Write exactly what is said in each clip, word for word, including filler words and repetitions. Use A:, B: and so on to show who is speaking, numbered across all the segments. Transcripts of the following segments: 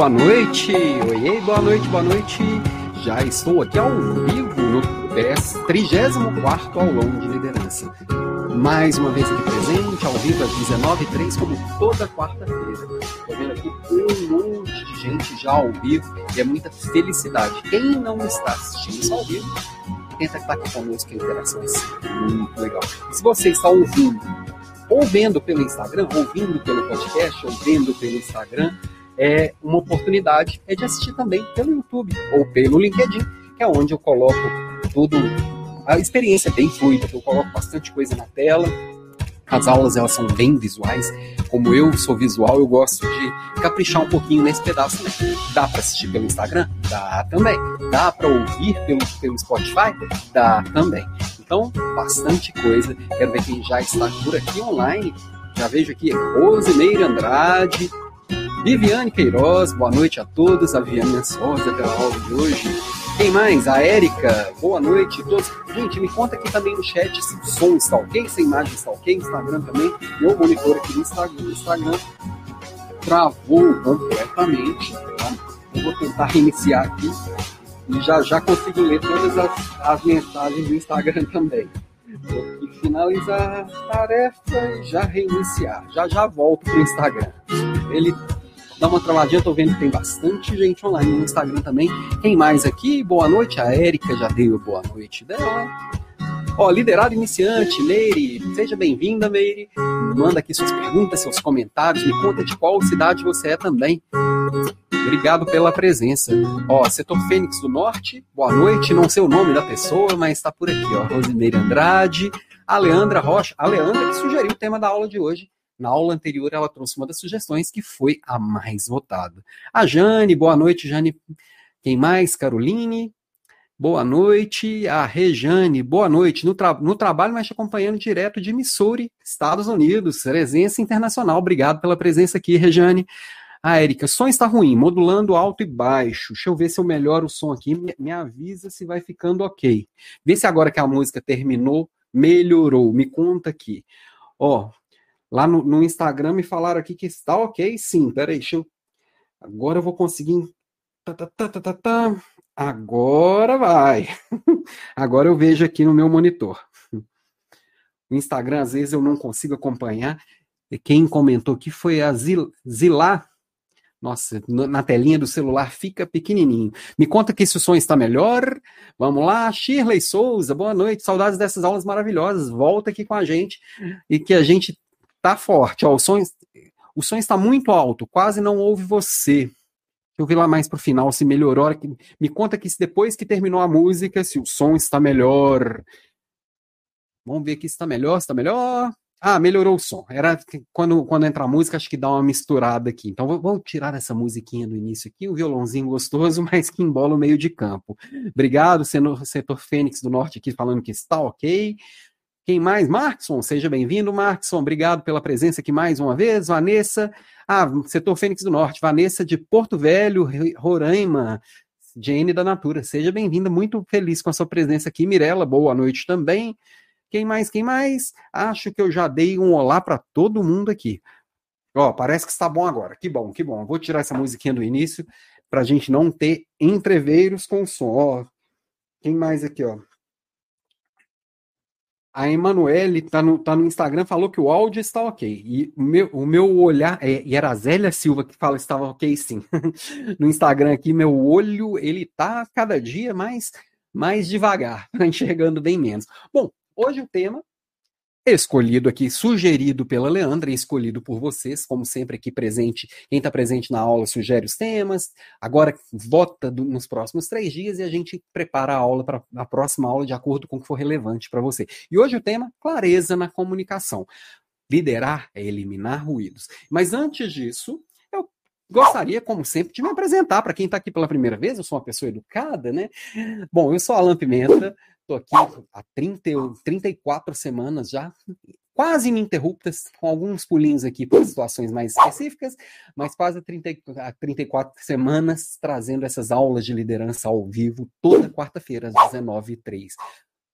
A: boa noite! Oiê, boa noite, boa noite! Já estou aqui ao vivo no trigésimo quarto Aulão de Liderança. Mais uma vez aqui presente, ao vivo às dezenove e três, como toda quarta-feira. Estou vendo aqui um monte de gente já ao vivo e é muita felicidade. Quem não está assistindo isso ao vivo, tenta estar aqui conosco, que a interação é sempre muito legal. E se você está ouvindo, ou vendo pelo Instagram, ouvindo pelo podcast, ou vendo pelo Instagram, é uma oportunidade é de assistir também pelo YouTube ou pelo LinkedIn, que é onde eu coloco tudo, a experiência é bem fluida, eu coloco bastante coisa na tela. As aulas, elas são bem visuais. Como eu sou visual, eu gosto de caprichar um pouquinho nesse pedaço, né? Dá para assistir pelo Instagram? Dá também. Dá para ouvir pelo, pelo Spotify? Dá também. Então, bastante coisa. Quero ver quem já está por aqui online. Já vejo aqui Rosimeire Andrade, Viviane Queiroz, boa noite a todos. A Viviane ansiosa pela aula de hoje. Quem mais? A Érica, boa noite a todos. Gente, me conta aqui também no chat se o som está ok, se a imagem está ok, Instagram também. Meu monitor aqui no Instagram, no Instagram travou completamente. Tá? Eu vou tentar reiniciar aqui e já já consigo ler todas as, as mensagens do Instagram também. Vou aqui finalizar a tarefa e já reiniciar. Já já volto para o Instagram. Ele dá uma travadinha, tô vendo que tem bastante gente online no Instagram também. Quem mais aqui? Boa noite, a Érica já deu boa noite dela. Ó, liderado iniciante, Meire, seja bem-vinda, Meire. Manda aqui suas perguntas, seus comentários, me conta de qual cidade você é também. Obrigado pela presença. Ó, Setor Fênix do Norte, boa noite, não sei o nome da pessoa, mas tá por aqui, ó, Rosimeire Andrade, a Leandra Rocha, a Leandra que sugeriu o tema da aula de hoje. Na aula anterior, ela trouxe uma das sugestões que foi a mais votada. A Jane, boa noite, Jane. Quem mais? Caroline, boa noite. A Rejane, boa noite. No, tra- no trabalho, mas te acompanhando direto de Missouri, Estados Unidos. Presença internacional. Obrigado pela presença aqui, Rejane. A Érica, som está ruim, modulando alto e baixo. Deixa eu ver se eu melhoro o som aqui. Me, me avisa se vai ficando ok. Vê se agora que a música terminou, melhorou. Me conta aqui. Ó, lá no, no Instagram me falaram aqui que está ok, sim. Peraí, deixa eu... Agora eu vou conseguir... Tá, tá, tá, tá, tá, tá. Agora vai. Agora eu vejo aqui no meu monitor. O Instagram, às vezes, eu não consigo acompanhar. E quem comentou aqui foi a Zil, Zilá. Nossa, na telinha do celular fica pequenininho. Me conta que se o som está melhor. Vamos lá, Shirley Souza, boa noite. Saudades dessas aulas maravilhosas. Volta aqui com a gente e que a gente tá forte. Ó, o som, o som está muito alto, quase não ouve você. Deixa eu ver lá mais pro final se melhorou. Me conta que se depois que terminou a música, se o som está melhor. Vamos ver aqui se está melhor, se está melhor. Ah, melhorou o som. Era quando, quando entra a música, acho que dá uma misturada aqui. Então, vamos tirar essa musiquinha do início aqui, o violãozinho gostoso, mas que embola o meio de campo. Obrigado, Setor Fênix do Norte aqui falando que está ok. Quem mais? Markson, seja bem-vindo, Markson. Obrigado pela presença aqui mais uma vez. Vanessa, ah, Setor Fênix do Norte. Vanessa de Porto Velho, Roraima. Jane da Natura, seja bem-vinda. Muito feliz com a sua presença aqui. Mirela, boa noite também. Quem mais? Quem mais? Acho que eu já dei um olá para todo mundo aqui. Ó, parece que está bom agora. Que bom, que bom. Vou tirar essa musiquinha do início para a gente não ter entreveiros com som. Ó, quem mais aqui, ó? A Emanuele tá no, tá no Instagram, falou que o áudio está ok. E o meu, o meu olhar... É, e era a Zélia Silva que fala que estava ok, sim. No Instagram aqui, meu olho, ele tá cada dia mais, mais devagar, enxergando bem menos. Bom, hoje o tema escolhido aqui, sugerido pela Leandra e escolhido por vocês, como sempre aqui presente, quem está presente na aula sugere os temas, agora vota do, nos próximos três dias e a gente prepara a aula para a próxima aula de acordo com o que for relevante para você. E hoje o tema, clareza na comunicação. Liderar é eliminar ruídos. Mas antes disso, eu gostaria, como sempre, de me apresentar para quem está aqui pela primeira vez, eu sou uma pessoa educada, né? Bom, eu sou Alan Pimenta, estou aqui há trinta, trinta e quatro semanas já, quase ininterruptas, com alguns pulinhos aqui por situações mais específicas, mas quase trinta, trinta e quatro semanas trazendo essas aulas de liderança ao vivo toda quarta-feira, às dezenove e três.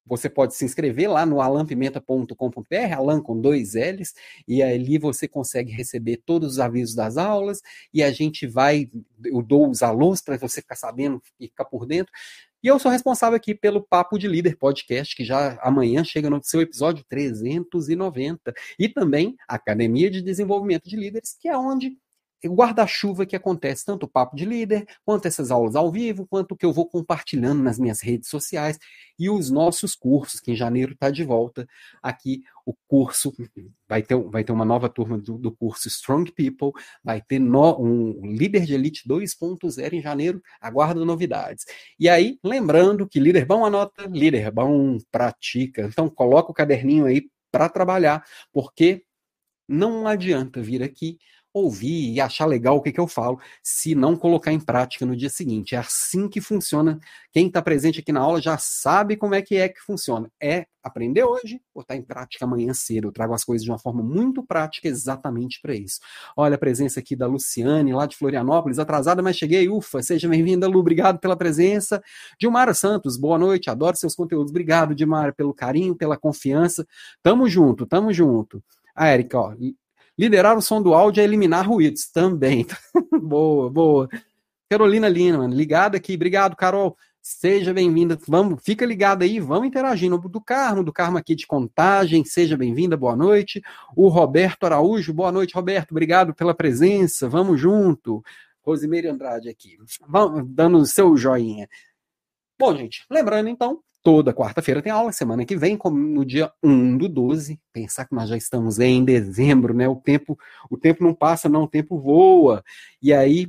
A: você pode se inscrever lá no alan pimenta ponto com ponto b r, Alan com dois L's, e ali você consegue receber todos os avisos das aulas, e a gente vai, eu dou os alunos para você ficar sabendo e ficar por dentro. E eu sou responsável aqui pelo Papo de Líder Podcast, que já amanhã chega no seu episódio trezentos e noventa. E também a Academia de Desenvolvimento de Líderes, que é onde o guarda-chuva que acontece, tanto o Papo de Líder, quanto essas aulas ao vivo, quanto o que eu vou compartilhando nas minhas redes sociais, e os nossos cursos, que em janeiro está de volta aqui. O curso, vai ter, vai ter uma nova turma do, do curso Strong People, vai ter no, um Líder de Elite dois ponto zero em janeiro, aguardo novidades. E aí, lembrando que líder bom anota, líder bom pratica. Então, coloca o caderninho aí para trabalhar, porque não adianta vir aqui ouvir e achar legal o que, que eu falo, se não colocar em prática no dia seguinte. É assim que funciona. Quem está presente aqui na aula já sabe como é que é que funciona. É aprender hoje, botar em prática amanhã cedo. Eu trago as coisas de uma forma muito prática exatamente para isso. Olha a presença aqui da Luciane, lá de Florianópolis, atrasada, mas cheguei, ufa, seja bem-vinda, Lu, obrigado pela presença. Dilmara Santos, boa noite, adoro seus conteúdos. Obrigado, Dilmara, pelo carinho, pela confiança. Tamo junto, tamo junto. A Érica, ó, liderar o som do áudio é eliminar ruídos. Também. Boa, boa. Carolina Lima, ligada aqui. Obrigado, Carol. Seja bem-vinda. Vamos, fica ligada aí, vamos interagindo. Do Carmo, do Carmo aqui de Contagem. Seja bem-vinda, boa noite. O Roberto Araújo, boa noite, Roberto. Obrigado pela presença. Vamos junto. Rosimeire Andrade aqui. Vamos, dando o seu joinha. Bom, gente, lembrando então, toda quarta-feira tem aula, semana que vem, como no dia um do doze. Pensar que nós já estamos em dezembro, né? O tempo, o tempo não passa, não, o tempo voa. E aí,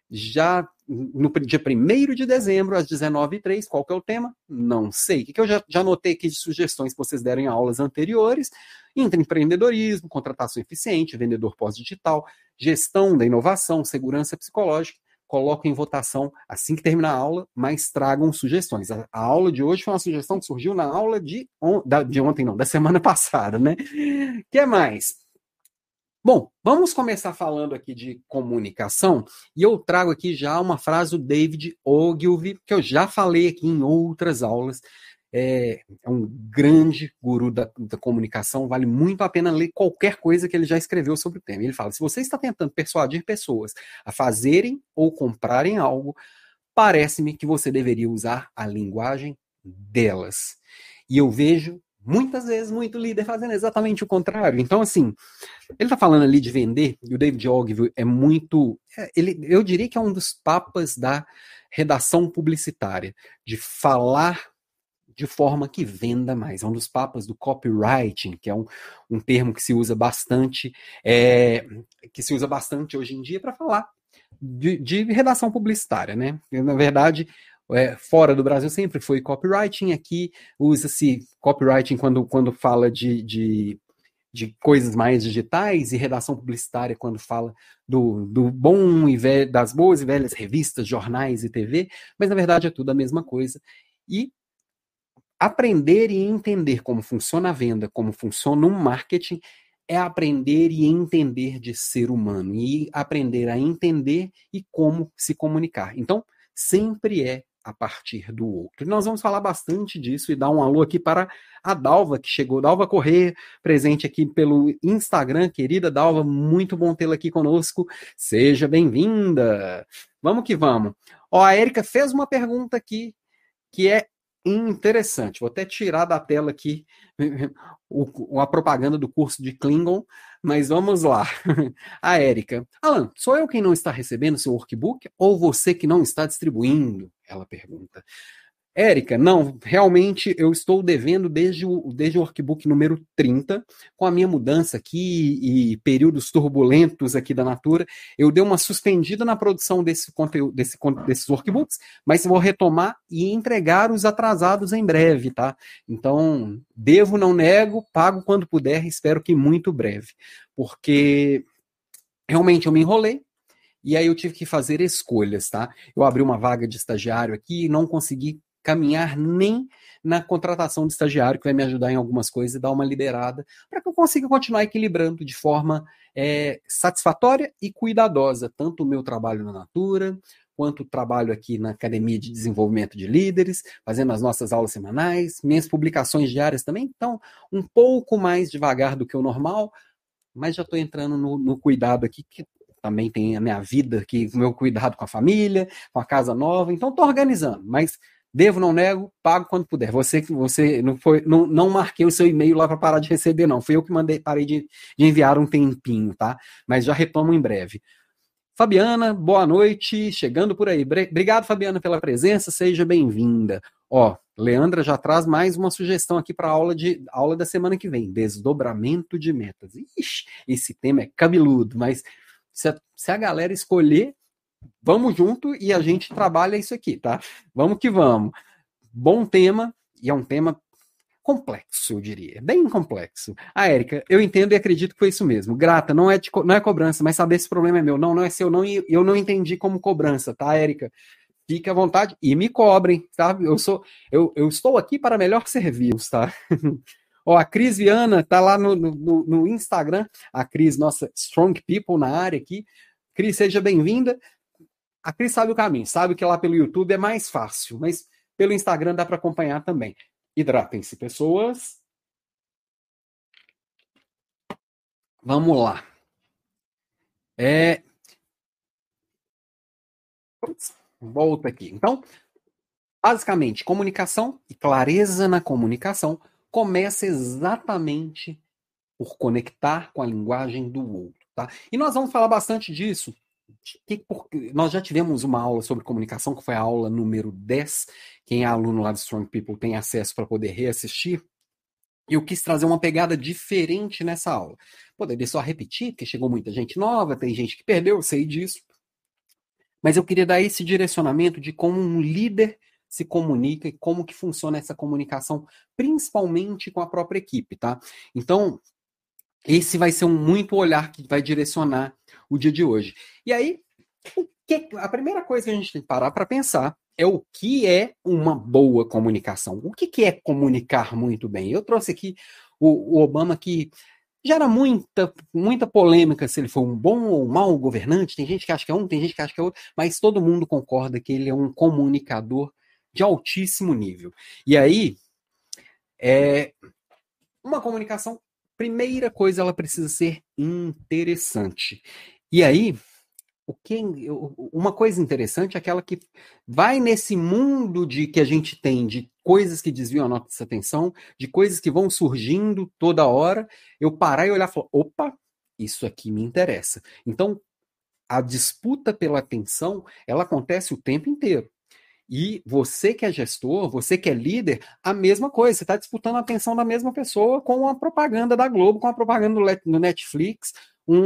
A: já no dia primeiro de dezembro, às dezenove e três, qual que é o tema? Não sei. O que eu já, já anotei aqui de sugestões que vocês deram em aulas anteriores? Empreendedorismo, contratação eficiente, vendedor pós-digital, gestão da inovação, segurança psicológica. Coloco em votação assim que terminar a aula, mas tragam sugestões. A, a aula de hoje foi uma sugestão que surgiu na aula de, on, da, de ontem, não, da semana passada, né? O que mais? Bom, vamos começar falando aqui de comunicação, e eu trago aqui já uma frase do David Ogilvy, que eu já falei aqui em outras aulas. É, é um grande guru da, da comunicação, vale muito a pena ler qualquer coisa que ele já escreveu sobre o tema. Ele fala, se você está tentando persuadir pessoas a fazerem ou comprarem algo, parece-me que você deveria usar a linguagem delas. E eu vejo muitas vezes muito líder fazendo exatamente o contrário. Então, assim, ele está falando ali de vender, e o David Ogilvy é muito... É, ele, eu diria que é um dos papas da redação publicitária, de falar de forma que venda mais. É um dos papas do copywriting, que é um, um termo que se usa bastante, é, que se usa bastante hoje em dia para falar de, de redação publicitária, né? Na verdade, é, fora do Brasil sempre foi copywriting, aqui usa-se copywriting quando, quando fala de, de, de coisas mais digitais, e redação publicitária quando fala do, do bom e velho, das boas e velhas revistas, jornais e T V, mas na verdade é tudo a mesma coisa. E aprender e entender como funciona a venda, como funciona um marketing, é aprender e entender de ser humano, e aprender a entender e como se comunicar. Então, sempre é a partir do outro. E nós vamos falar bastante disso e dar um alô aqui para a Dalva, que chegou. Dalva Corrêa, presente aqui pelo Instagram. Querida Dalva, muito bom tê-la aqui conosco. Seja bem-vinda. Vamos que vamos. Ó, a Érica fez uma pergunta aqui que é interessante. Vou até tirar da tela aqui o, a propaganda do curso de Klingon, mas vamos lá. A Érica. Alan, sou eu quem não está recebendo seu workbook ou você que não está distribuindo? Ela pergunta. Érica, não, realmente eu estou devendo desde o, desde o workbook número trinta, com a minha mudança aqui e períodos turbulentos aqui da Natura, eu dei uma suspendida na produção desse conteúdo, desse, desses workbooks, mas vou retomar e entregar os atrasados em breve, tá? Então, devo, não nego, pago quando puder, espero que muito breve, porque realmente eu me enrolei, e aí eu tive que fazer escolhas, tá? Eu abri uma vaga de estagiário aqui e não consegui caminhar nem na contratação de estagiário, que vai me ajudar em algumas coisas e dar uma liderada, para que eu consiga continuar equilibrando de forma é, satisfatória e cuidadosa, tanto o meu trabalho na Natura, quanto trabalho aqui na Academia de Desenvolvimento de Líderes, fazendo as nossas aulas semanais, minhas publicações diárias também, então um pouco mais devagar do que o normal, mas já estou entrando no, no cuidado aqui, que também tem a minha vida aqui, o meu cuidado com a família, com a casa nova, então estou organizando, mas devo, não nego, pago quando puder. Você, você não, foi, não, não marquei o seu e-mail lá para parar de receber, não. Fui eu que mandei, parei de, de enviar um tempinho, tá? Mas já retomo em breve. Fabiana, boa noite, chegando por aí. Obrigado, Fabiana, pela presença, seja bem-vinda. Ó, Leandra já traz mais uma sugestão aqui para a aula, de, aula da semana que vem, desdobramento de metas. Ixi, esse tema é cabeludo, mas se a, se a galera escolher, vamos junto e a gente trabalha isso aqui, tá? Vamos que vamos. Bom tema, e é um tema complexo, eu diria. Bem complexo. Ah, Érica, eu entendo e acredito que foi isso mesmo. Grata, não é, de, não é cobrança, mas saber se o problema é meu. Não, não é seu, não, e eu não entendi como cobrança, tá, Érica? Fique à vontade e me cobrem, tá? Eu, sou, eu, eu estou aqui para melhor servir-os, tá? Ó, a Cris Viana tá lá no, no, no Instagram, a Cris, nossa Strong People na área aqui. Cris, seja bem-vinda. A Cris sabe o caminho, sabe que lá pelo YouTube é mais fácil, mas pelo Instagram dá para acompanhar também. Hidratem-se, pessoas. Vamos lá. É... Volta aqui. Então, basicamente, comunicação e clareza na comunicação começa exatamente por conectar com a linguagem do outro, tá? E nós vamos falar bastante disso. Nós já tivemos uma aula sobre comunicação, que foi a aula número dez. Quem é aluno lá do Strong People tem acesso para poder reassistir. E eu quis trazer uma pegada diferente nessa aula. Poderia só repetir, porque chegou muita gente nova, tem gente que perdeu, eu sei disso. Mas eu queria dar esse direcionamento de como um líder se comunica e como que funciona essa comunicação, principalmente com a própria equipe, tá? Então, esse vai ser um muito olhar que vai direcionar o dia de hoje. E aí, o que, a primeira coisa que a gente tem que parar para pensar é o que é uma boa comunicação. O que, que é comunicar muito bem? Eu trouxe aqui o, o Obama, que gera muita, muita polêmica se ele foi um bom ou um mau governante. Tem gente que acha que é um, tem gente que acha que é outro, mas todo mundo concorda que ele é um comunicador de altíssimo nível. E aí, é, uma comunicação, primeira coisa, ela precisa ser interessante. E aí, o que, uma coisa interessante é aquela que vai nesse mundo de que a gente tem de coisas que desviam a nossa atenção, de coisas que vão surgindo toda hora, eu parar e olhar e falar, opa, isso aqui me interessa. Então, a disputa pela atenção, ela acontece o tempo inteiro. E você que é gestor, você que é líder, a mesma coisa. Você está disputando a atenção da mesma pessoa com a propaganda da Globo, com a propaganda do Netflix, um,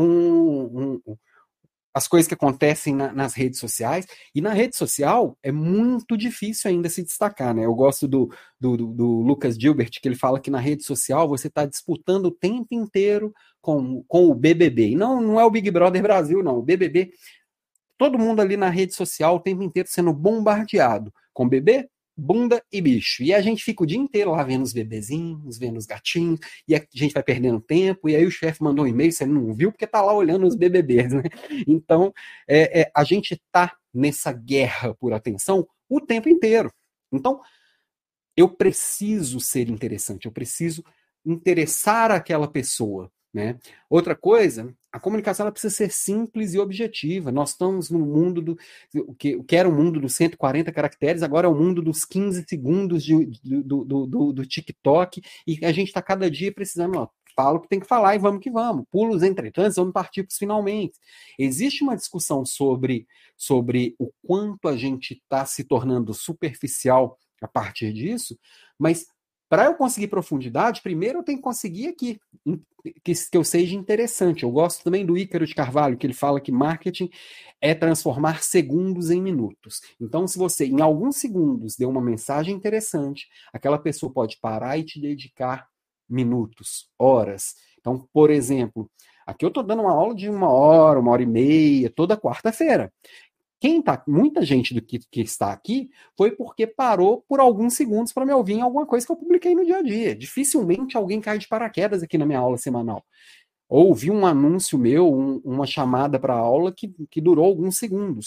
A: um, um, as coisas que acontecem na, nas redes sociais. E na rede social é muito difícil ainda se destacar, né? Eu gosto do, do, do Lucas Gilbert, que ele fala que na rede social você está disputando o tempo inteiro com, com o B B B. E não, não é o Big Brother Brasil, não. O B B B... Todo mundo ali na rede social o tempo inteiro sendo bombardeado com bebê, bunda e bicho. E a gente fica o dia inteiro lá vendo os bebezinhos, vendo os gatinhos, e a gente vai perdendo tempo, e aí o chefe mandou um e-mail, você não viu, porque tá lá olhando os B B Bs, né? Então, é, é, a gente tá nessa guerra por atenção o tempo inteiro. Então, eu preciso ser interessante, eu preciso interessar aquela pessoa, né? Outra coisa, a comunicação ela precisa ser simples e objetiva. Nós estamos no mundo do o que, o que era o mundo dos cento e quarenta caracteres, agora é o mundo dos quinze segundos de, do, do, do, do TikTok, e a gente está cada dia precisando, ó, fala o que tem que falar e vamos que vamos. Pulos entretanto, vamos partir para os finalmente. Existe uma discussão sobre, sobre o quanto a gente está se tornando superficial a partir disso, mas para eu conseguir profundidade, primeiro eu tenho que conseguir aqui que, que eu seja interessante. Eu gosto também do Ícaro de Carvalho, que ele fala que marketing é transformar segundos em minutos. Então, se você, em alguns segundos, deu uma mensagem interessante, aquela pessoa pode parar e te dedicar minutos, horas. Então, por exemplo, aqui eu estou dando uma aula de uma hora, uma hora e meia, toda quarta-feira. Quem tá, muita gente do que, que está aqui foi porque parou por alguns segundos para me ouvir em alguma coisa que eu publiquei no dia a dia. Dificilmente alguém cai de paraquedas aqui na minha aula semanal. Ou ouvi um anúncio meu, um, uma chamada para aula que, que durou alguns segundos.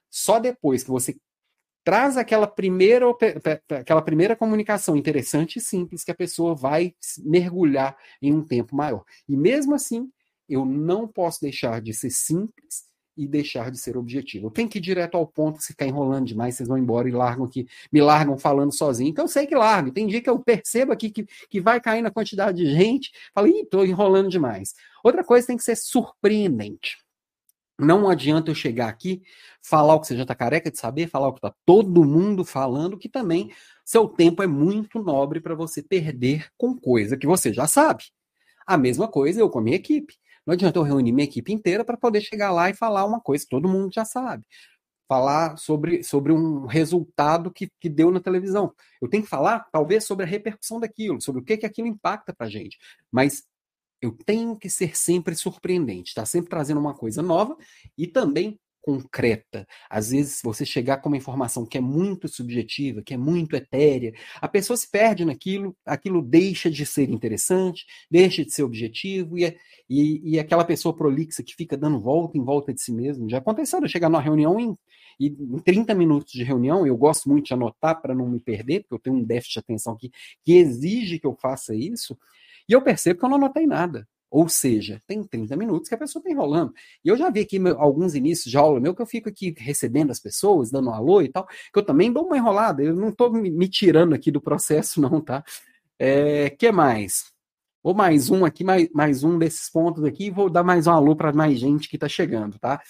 A: Só depois que você traz aquela primeira, aquela primeira comunicação interessante e simples que a pessoa vai mergulhar em um tempo maior. E mesmo assim, eu não posso deixar de ser simples e deixar de ser objetivo. Eu tenho que ir direto ao ponto, se ficar enrolando demais, vocês vão embora e largam aqui, me largam falando sozinho. Então eu sei que largo. Tem dia que eu percebo aqui que, que vai cair na quantidade de gente, falo, ih, tô enrolando demais. Outra coisa tem que ser surpreendente. Não adianta eu chegar aqui, falar o que você já está careca de saber, falar o que está todo mundo falando, que também seu tempo é muito nobre para você perder com coisa que você já sabe. A mesma coisa eu com a minha equipe. Não adianta eu reunir minha equipe inteira para poder chegar lá e falar uma coisa que todo mundo já sabe. Falar sobre, sobre um resultado que, que deu na televisão. Eu tenho que falar, talvez, sobre a repercussão daquilo, sobre o que, que aquilo impacta para a gente. Mas eu tenho que ser sempre surpreendente, tá sempre trazendo uma coisa nova e também concreta. Às vezes você chegar com uma informação que é muito subjetiva, que é muito etérea, a pessoa se perde naquilo, aquilo deixa de ser interessante, deixa de ser objetivo e, e, e aquela pessoa prolixa que fica dando volta em volta de si mesmo. Já aconteceu de eu chegar numa reunião em, em trinta minutos de reunião, eu gosto muito de anotar para não me perder, porque eu tenho um déficit de atenção que, que exige que eu faça isso. E eu percebo que eu não anotei nada. Ou seja, tem trinta minutos que a pessoa está enrolando. E eu já vi aqui meu, alguns inícios de aula meu que eu fico aqui recebendo as pessoas, dando um alô e tal, que eu também dou uma enrolada. Eu não estou me, me tirando aqui do processo, não, tá? É, que mais? Ou mais um aqui, mais, mais um desses pontos aqui, e vou dar mais um alô para mais gente que está chegando, tá?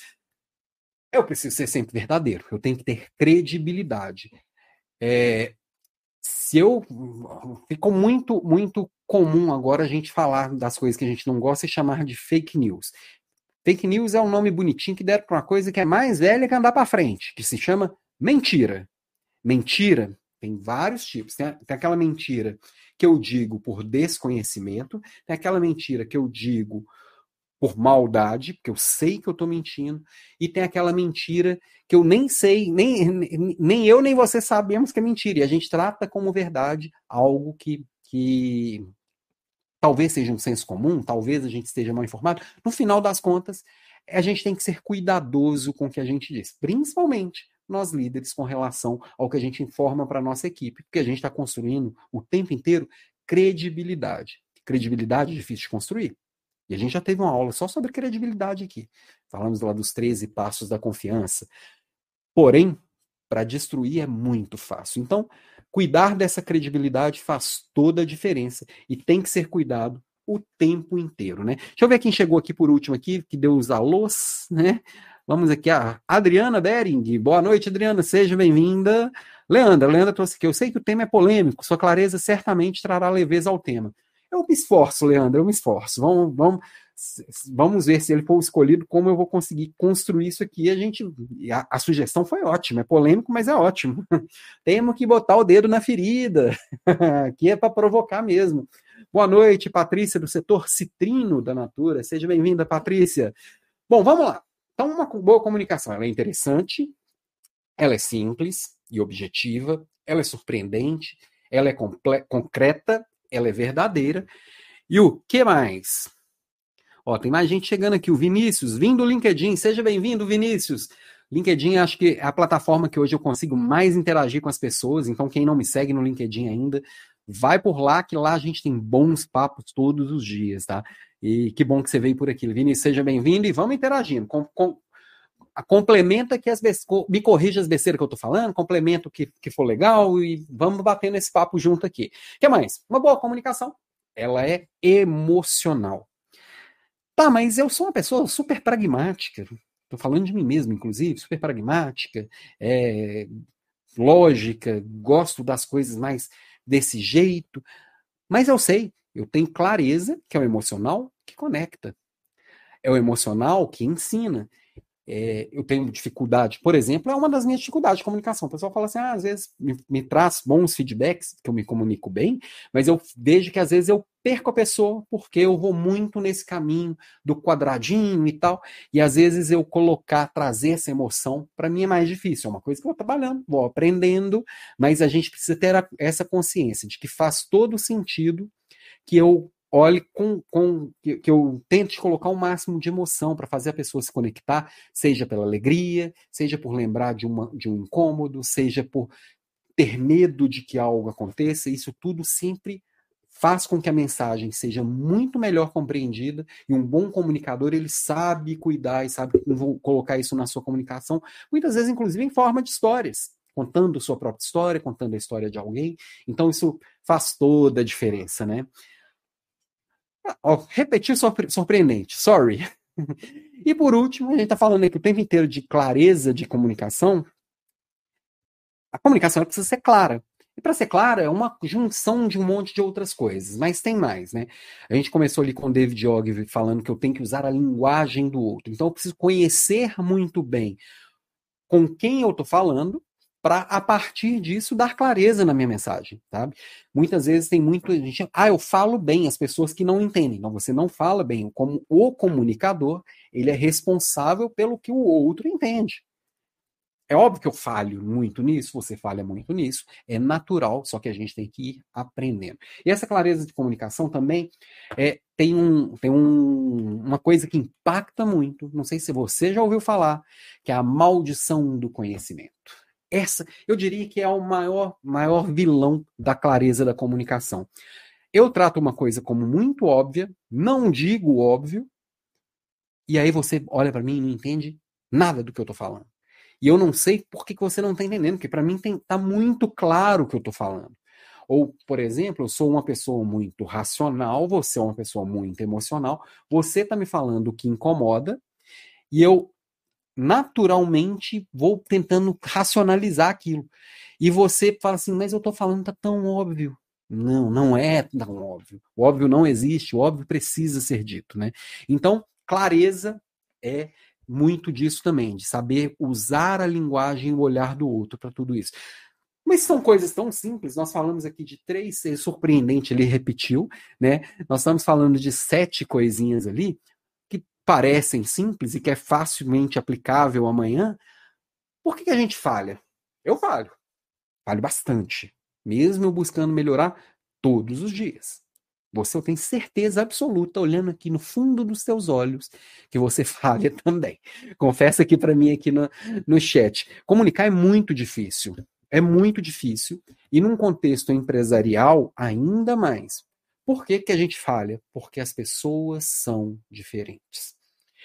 A: Eu preciso ser sempre verdadeiro. Eu tenho que ter credibilidade. É, se eu... Ficou muito, muito comum agora a gente falar das coisas que a gente não gosta e chamar de fake news. Fake news é um nome bonitinho que deram para uma coisa que é mais velha que andar para frente, que se chama mentira. Mentira tem vários tipos. Tem, tem aquela mentira que eu digo por desconhecimento, tem aquela mentira que eu digo por maldade, porque eu sei que eu estou mentindo, e tem aquela mentira que eu nem sei, nem, nem eu nem você sabemos que é mentira, e a gente trata como verdade algo que, que talvez seja um senso comum, talvez a gente esteja mal informado. No final das contas, a gente tem que ser cuidadoso com o que a gente diz, principalmente nós líderes com relação ao que a gente informa para a nossa equipe, porque a gente está construindo o tempo inteiro credibilidade. Credibilidade é difícil de construir. E a gente já teve uma aula só sobre credibilidade aqui. Falamos lá dos treze passos da confiança. Porém, para destruir é muito fácil. Então, cuidar dessa credibilidade faz toda a diferença. E tem que ser cuidado o tempo inteiro, né? Deixa eu ver quem chegou aqui por último aqui, que deu os alôs, né? Vamos aqui, a Adriana Bering. Boa noite, Adriana, seja bem-vinda. Leandra, Leandra trouxe aqui. Eu sei que o tema é polêmico, sua clareza certamente trará leveza ao tema. Eu me esforço, Leandro, eu me esforço. Vamos, vamos, vamos ver se ele for escolhido, como eu vou conseguir construir isso aqui. A gente, a, a sugestão foi ótima, é polêmico, mas é ótimo. Temos que botar o dedo na ferida. Aqui é para provocar mesmo. Boa noite, Patrícia, do setor citrino da Natura. Seja bem-vinda, Patrícia. Bom, vamos lá. Então, uma boa comunicação, ela é interessante, ela é simples e objetiva, ela é surpreendente, ela é concreta, ela é verdadeira. E o que mais? Ó, tem mais gente chegando aqui. O Vinícius, vindo do LinkedIn. Seja bem-vindo, Vinícius. LinkedIn, acho que é a plataforma que hoje eu consigo mais interagir com as pessoas. Então, quem não me segue no LinkedIn ainda, vai por lá, que lá a gente tem bons papos todos os dias, tá? E que bom que você veio por aqui. Vinícius, seja bem-vindo e vamos interagindo. Com, com, complementa que as me corrija as besteiras que eu tô falando, complementa o que, que for legal e vamos batendo esse papo junto aqui. O que mais? Uma boa comunicação, ela é emocional. Tá, mas eu sou uma pessoa super pragmática, tô falando de mim mesmo, inclusive, super pragmática, é, lógica, gosto das coisas mais desse jeito, mas eu sei, eu tenho clareza que é o emocional que conecta, é o emocional que ensina. É, eu tenho dificuldade, por exemplo, é uma das minhas dificuldades de comunicação. O pessoal fala assim, ah, às vezes me, me traz bons feedbacks, que eu me comunico bem, mas eu vejo que às vezes eu perco a pessoa porque eu vou muito nesse caminho do quadradinho e tal, e às vezes eu colocar, trazer essa emoção, para mim é mais difícil. É uma coisa que eu vou trabalhando, vou aprendendo, mas a gente precisa ter a, essa consciência de que faz todo sentido que eu olhe com, com que, que eu tente colocar o máximo de emoção para fazer a pessoa se conectar, seja pela alegria, seja por lembrar de, uma, de um incômodo, seja por ter medo de que algo aconteça. Isso tudo sempre faz com que a mensagem seja muito melhor compreendida, e um bom comunicador, ele sabe cuidar e sabe colocar isso na sua comunicação, muitas vezes, inclusive, em forma de histórias, contando sua própria história, contando a história de alguém. Então, isso faz toda a diferença, né? Ó, repetir surpre surpreendente, sorry. E por último, a gente está falando aqui o tempo inteiro de clareza de comunicação. A comunicação precisa ser clara. E para ser clara, é uma junção de um monte de outras coisas, mas tem mais, né? A gente começou ali com o David Ogilvy falando que eu tenho que usar a linguagem do outro. Então eu preciso conhecer muito bem com quem eu estou falando, para, a partir disso, dar clareza na minha mensagem, sabe? Muitas vezes tem muito gente, ah, eu falo bem, as pessoas que não entendem. Não, você não fala bem. Como o comunicador, ele é responsável pelo que o outro entende. É óbvio que eu falho muito nisso, você falha muito nisso, é natural, só que a gente tem que ir aprendendo. E essa clareza de comunicação também é, tem, um, tem um, uma coisa que impacta muito, não sei se você já ouviu falar, que é a maldição do conhecimento. Essa, eu diria que é o maior, maior vilão da clareza da comunicação. Eu trato uma coisa como muito óbvia, não digo óbvio, e aí você olha para mim e não entende nada do que eu estou falando. E eu não sei por que, que você não está entendendo, porque para mim está muito claro o que eu estou falando. Ou, por exemplo, eu sou uma pessoa muito racional, você é uma pessoa muito emocional, você está me falando o que incomoda, e eu naturalmente vou tentando racionalizar aquilo. E você fala assim, mas eu estou falando, tá tão óbvio. Não, não é tão óbvio. O óbvio não existe, o óbvio precisa ser dito, né? Então, clareza é muito disso também, de saber usar a linguagem e o olhar do outro para tudo isso. Mas são coisas tão simples, nós falamos aqui de três, é surpreendente, ele repetiu, né? Nós estamos falando de sete coisinhas ali, que parecem simples e que é facilmente aplicável amanhã. Por que, que a gente falha? Eu falho. Falho bastante. Mesmo eu buscando melhorar todos os dias. Você, eu tenho certeza absoluta, olhando aqui no fundo dos seus olhos, que você falha também. Confessa aqui para mim aqui no, no chat. Comunicar é muito difícil. É muito difícil. E num contexto empresarial, ainda mais. Por que, que a gente falha? Porque as pessoas são diferentes.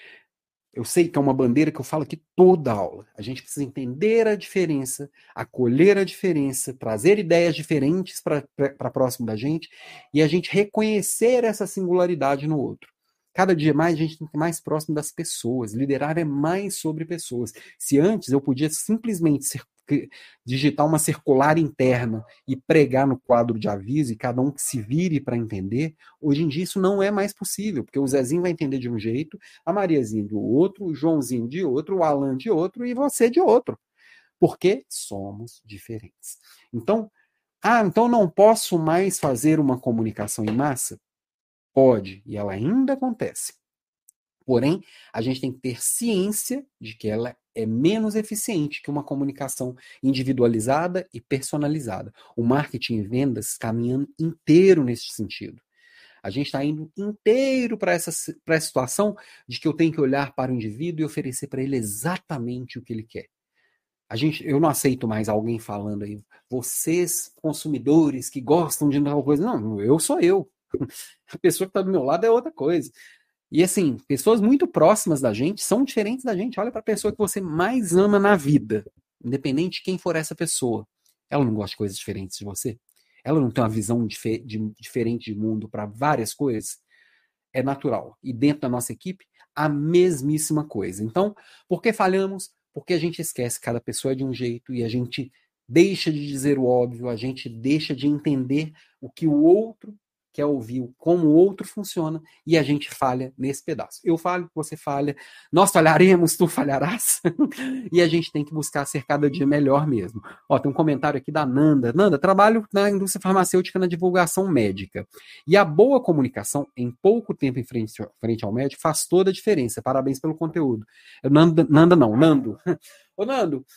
A: Eu sei que é uma bandeira que eu falo aqui toda aula. A gente precisa entender a diferença, acolher a diferença, trazer ideias diferentes para próximo da gente e a gente reconhecer essa singularidade no outro. Cada dia mais a gente tem que ir mais próximo das pessoas. Liderar é mais sobre pessoas. Se antes eu podia simplesmente ser digitar uma circular interna e pregar no quadro de aviso e cada um que se vire para entender, hoje em dia isso não é mais possível, porque o Zezinho vai entender de um jeito, a Mariazinha de outro, o Joãozinho de outro, o Alan de outro e você de outro, porque somos diferentes. Então, ah, então não posso mais fazer uma comunicação em massa? Pode, e ela ainda acontece. Porém, a gente tem que ter ciência de que ela é menos eficiente que uma comunicação individualizada e personalizada. O marketing e vendas caminham inteiro nesse sentido. A gente está indo inteiro para essa, para essa situação de que eu tenho que olhar para o indivíduo e oferecer para ele exatamente o que ele quer. A gente, eu não aceito mais alguém falando aí, vocês consumidores que gostam de tal coisa. Não, eu sou eu. A pessoa que está do meu lado é outra coisa. E assim, pessoas muito próximas da gente são diferentes da gente. Olha para a pessoa que você mais ama na vida, independente de quem for essa pessoa. Ela não gosta de coisas diferentes de você? Ela não tem uma visão dif de, diferente de mundo para várias coisas? É natural. E dentro da nossa equipe, a mesmíssima coisa. Então, por que falhamos? Porque a gente esquece que cada pessoa é de um jeito e a gente deixa de dizer o óbvio, a gente deixa de entender o que o outro quer ouvir, como o outro funciona, e a gente falha nesse pedaço. Eu falho, você falha, nós falharemos, tu falharás, e a gente tem que buscar ser cada dia melhor mesmo. Ó, tem um comentário aqui da Nanda. Nanda, trabalho na indústria farmacêutica na divulgação médica. E a boa comunicação, em pouco tempo em frente, frente ao médico, faz toda a diferença. Parabéns pelo conteúdo. Eu, Nanda, Nanda não, Nando. Ô, Nando,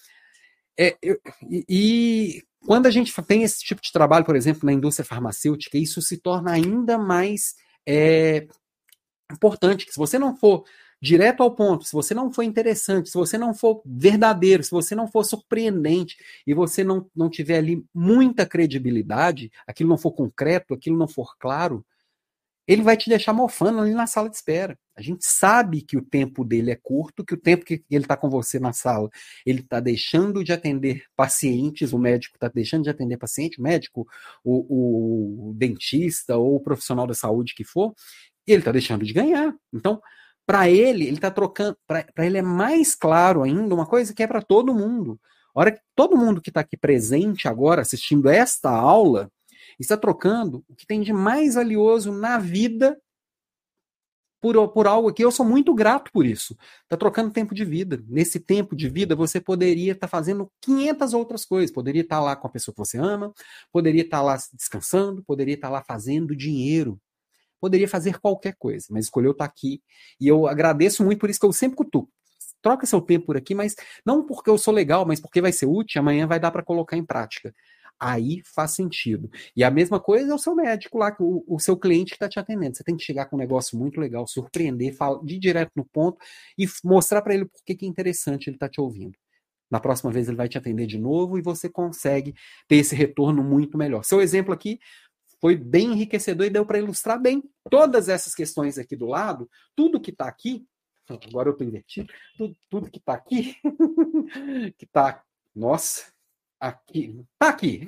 A: é, eu, e, e quando a gente tem esse tipo de trabalho, por exemplo, na indústria farmacêutica, isso se torna ainda mais é importante que se você não for direto ao ponto, se você não for interessante, se você não for verdadeiro, se você não for surpreendente e você não, não tiver ali muita credibilidade, aquilo não for concreto, aquilo não for claro, ele vai te deixar mofando ali na sala de espera. A gente sabe que o tempo dele é curto, que o tempo que ele está com você na sala, ele está deixando de atender pacientes, o médico está deixando de atender paciente, o médico, o, o dentista ou o profissional da saúde que for, ele está deixando de ganhar. Então, para ele, ele está trocando, para ele é mais claro ainda uma coisa que é para todo mundo. A hora que todo mundo que está aqui presente agora, assistindo esta aula, está trocando o que tem de mais valioso na vida por, por algo que eu sou muito grato por isso. Está trocando tempo de vida. Nesse tempo de vida, você poderia estar tá fazendo quinhentas outras coisas. Poderia estar tá lá com a pessoa que você ama, poderia estar tá lá descansando, poderia estar tá lá fazendo dinheiro. Poderia fazer qualquer coisa, mas escolheu estar aqui. E eu agradeço muito por isso que eu sempre cutuco. Troca seu tempo por aqui, mas não porque eu sou legal, mas porque vai ser útil, amanhã vai dar para colocar em prática. Aí faz sentido. E a mesma coisa é o seu médico lá, o, o seu cliente que está te atendendo. Você tem que chegar com um negócio muito legal, surpreender, falar de direto no ponto e mostrar para ele por que é interessante ele estar tá te ouvindo. Na próxima vez ele vai te atender de novo e você consegue ter esse retorno muito melhor. Seu exemplo aqui foi bem enriquecedor e deu para ilustrar bem todas essas questões aqui do lado, tudo que está aqui, agora eu estou invertido, tudo, tudo que está aqui, que está, nossa, aqui, está aqui,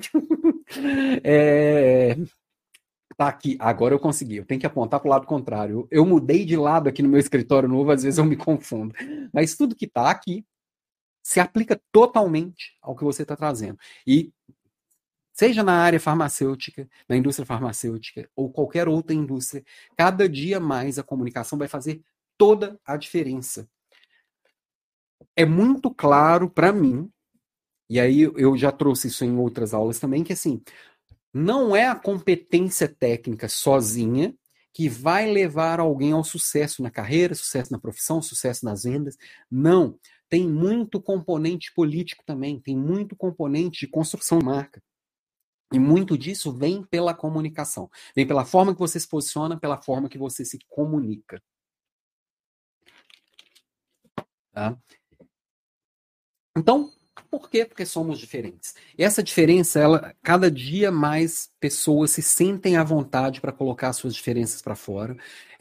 A: é, tá aqui, agora eu consegui, eu tenho que apontar para o lado contrário, eu, eu mudei de lado aqui no meu escritório novo, às vezes eu me confundo, mas tudo que está aqui se aplica totalmente ao que você está trazendo, e seja na área farmacêutica, na indústria farmacêutica ou qualquer outra indústria, cada dia mais a comunicação vai fazer toda a diferença. É muito claro para mim, e aí eu já trouxe isso em outras aulas também, que assim, não é a competência técnica sozinha que vai levar alguém ao sucesso na carreira, sucesso na profissão, sucesso nas vendas. Não. Tem muito componente político também, tem muito componente de construção de marca. E muito disso vem pela comunicação. Vem pela forma que você se posiciona, pela forma que você se comunica. Tá? Então, por quê? Porque somos diferentes. E essa diferença, ela, cada dia mais pessoas se sentem à vontade para colocar suas diferenças para fora.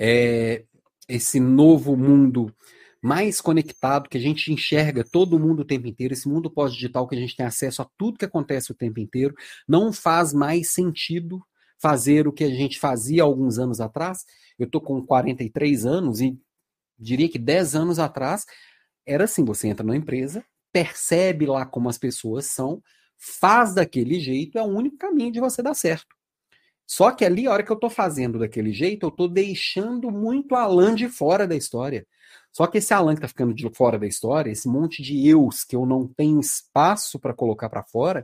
A: É, esse novo mundo mais conectado, que a gente enxerga todo mundo o tempo inteiro, esse mundo pós-digital que a gente tem acesso a tudo que acontece o tempo inteiro, não faz mais sentido fazer o que a gente fazia alguns anos atrás. Eu estou com quarenta e três anos e diria que dez anos atrás era assim, você entra numa empresa, percebe lá como as pessoas são, faz daquele jeito, é o único caminho de você dar certo. Só que ali, a hora que eu estou fazendo daquele jeito, eu estou deixando muito Alan de fora da história. Só que esse Alan que está ficando de fora da história, esse monte de eus que eu não tenho espaço para colocar para fora,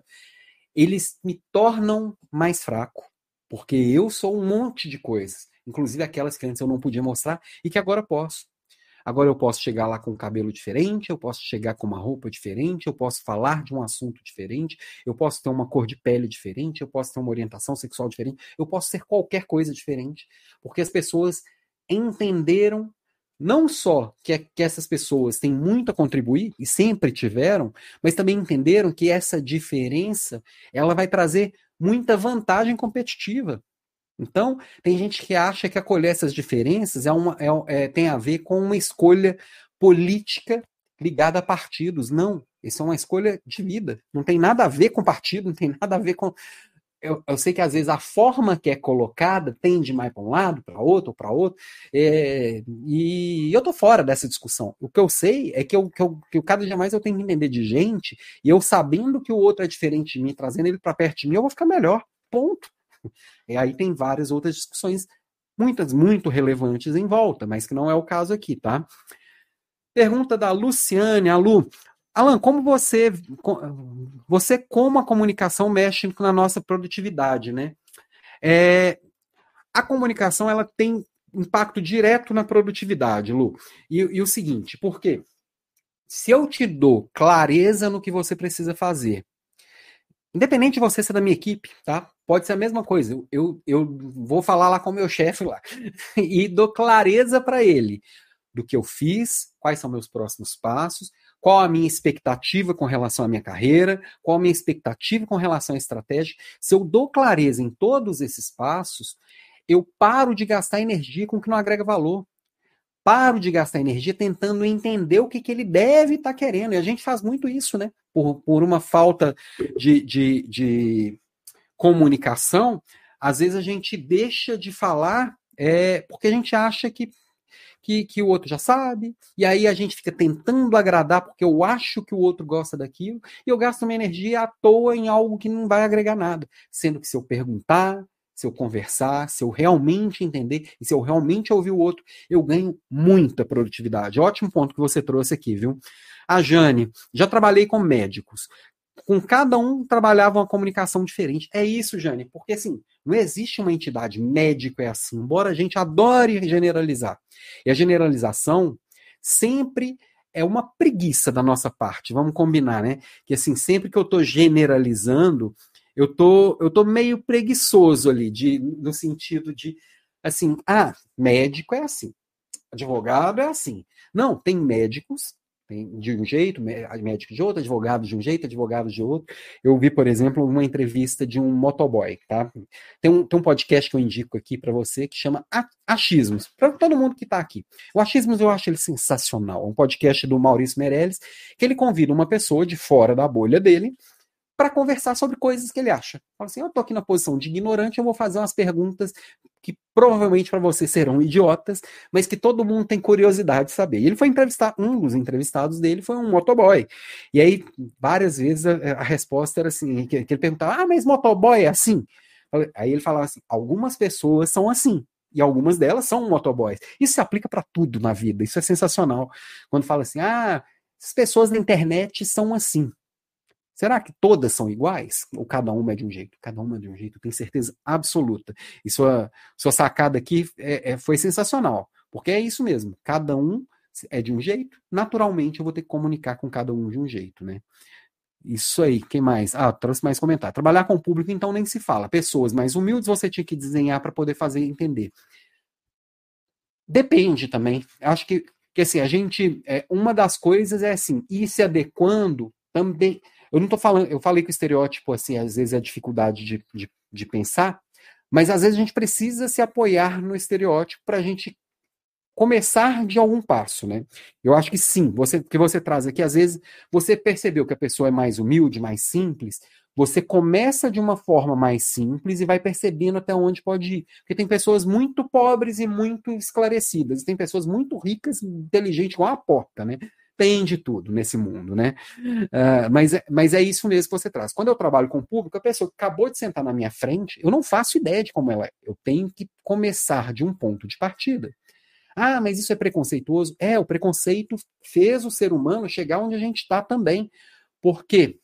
A: eles me tornam mais fraco. Porque eu sou um monte de coisas. Inclusive aquelas que antes eu não podia mostrar e que agora posso. Agora eu posso chegar lá com um cabelo diferente, eu posso chegar com uma roupa diferente, eu posso falar de um assunto diferente, eu posso ter uma cor de pele diferente, eu posso ter uma orientação sexual diferente, eu posso ser qualquer coisa diferente, porque as pessoas entenderam não só que, que essas pessoas têm muito a contribuir, e sempre tiveram, mas também entenderam que essa diferença ela vai trazer muita vantagem competitiva. Então, tem gente que acha que acolher essas diferenças é uma, é, é, tem a ver com uma escolha política ligada a partidos. Não, isso é uma escolha de vida. Não tem nada a ver com partido, não tem nada a ver com... Eu, eu sei que às vezes a forma que é colocada tende mais para um lado, para outro, ou para outro, é, e eu tô fora dessa discussão. O que eu sei é que eu, que, eu, que eu cada dia mais eu tenho que entender de gente, e eu sabendo que o outro é diferente de mim, trazendo ele para perto de mim, eu vou ficar melhor. Ponto. E aí tem várias outras discussões, muitas muito relevantes em volta, mas que não é o caso aqui, tá? Pergunta da Luciane, a Lu. Alan, como você, você como a comunicação mexe na nossa produtividade, né? É, a comunicação, ela tem impacto direto na produtividade, Lu. E, e o seguinte, por quê? Se eu te dou clareza no que você precisa fazer, independente de você ser da minha equipe, tá? pode ser a mesma coisa. Eu, eu, eu vou falar lá com o meu chefe lá e dou clareza para ele do que eu fiz, quais são meus próximos passos, qual a minha expectativa com relação à minha carreira, qual a minha expectativa com relação à estratégia. Se eu dou clareza em todos esses passos, eu paro de gastar energia com o que não agrega valor. Paro de gastar energia tentando entender o que, que ele deve estar tá querendo. E a gente faz muito isso, né? Por, por uma falta de, de, de comunicação, às vezes a gente deixa de falar é, porque a gente acha que Que, que o outro já sabe, e aí a gente fica tentando agradar porque eu acho que o outro gosta daquilo, e eu gasto minha energia à toa em algo que não vai agregar nada. Sendo que se eu perguntar, se eu conversar, se eu realmente entender, e se eu realmente ouvir o outro, eu ganho muita produtividade. Ótimo ponto que você trouxe aqui, viu? A Jane, já trabalhei com médicos. Com cada um trabalhava uma comunicação diferente. É isso, Jane, porque assim, não existe uma entidade, médico é assim, embora a gente adore generalizar. E a generalização sempre é uma preguiça da nossa parte, vamos combinar, né? Que assim, sempre que eu estou generalizando, eu tô, eu tô meio preguiçoso ali, de, no sentido de, assim, ah, médico é assim, advogado é assim. Não, tem médicos de um jeito, médico de outro, advogado de um jeito, advogado de outro. Eu vi, por exemplo, uma entrevista de um motoboy, tá? Tem um, tem um podcast que eu indico aqui para você que chama Achismos, para todo mundo que está aqui. O Achismos eu acho ele sensacional, um podcast do Maurício Meirelles, que ele convida uma pessoa de fora da bolha dele para conversar sobre coisas que ele acha. Fala assim, eu tô aqui na posição de ignorante, eu vou fazer umas perguntas que provavelmente para você serão idiotas, mas que todo mundo tem curiosidade de saber. E ele foi entrevistar, um dos entrevistados dele foi um motoboy. E aí, várias vezes, a, a resposta era assim, que, que ele perguntava, ah, mas motoboy é assim? Aí ele falava assim, algumas pessoas são assim, e algumas delas são motoboys. Isso se aplica para tudo na vida, isso é sensacional. Quando fala assim, ah, as pessoas na internet são assim. Será que todas são iguais? Ou cada uma é de um jeito? Cada uma é de um jeito, tenho certeza absoluta. E sua, sua sacada aqui é, é, foi sensacional, porque é isso mesmo. Cada um é de um jeito, naturalmente eu vou ter que comunicar com cada um de um jeito, né? Isso aí, quem mais? Ah, trouxe mais comentário. Trabalhar com o público, então, nem se fala. Pessoas mais humildes você tinha que desenhar para poder fazer entender. Depende também. Acho que, que assim, a gente. É, uma das coisas é assim, ir se adequando também. Eu não tô falando, eu falei que o estereótipo, assim, às vezes é a dificuldade de, de, de pensar, mas às vezes a gente precisa se apoiar no estereótipo para a gente começar de algum passo, né? Eu acho que sim, você, que você traz aqui, às vezes você percebeu que a pessoa é mais humilde, mais simples, você começa de uma forma mais simples e vai percebendo até onde pode ir. Porque tem pessoas muito pobres e muito esclarecidas, e tem pessoas muito ricas e inteligentes igual a porta, né? Tem de tudo nesse mundo, né? Uh, mas, mas é isso mesmo que você traz. Quando eu trabalho com o público, a pessoa que acabou de sentar na minha frente, eu não faço ideia de como ela é. Eu tenho que começar de um ponto de partida. Ah, mas isso é preconceituoso? É, o preconceito fez o ser humano chegar onde a gente está também. Por quê?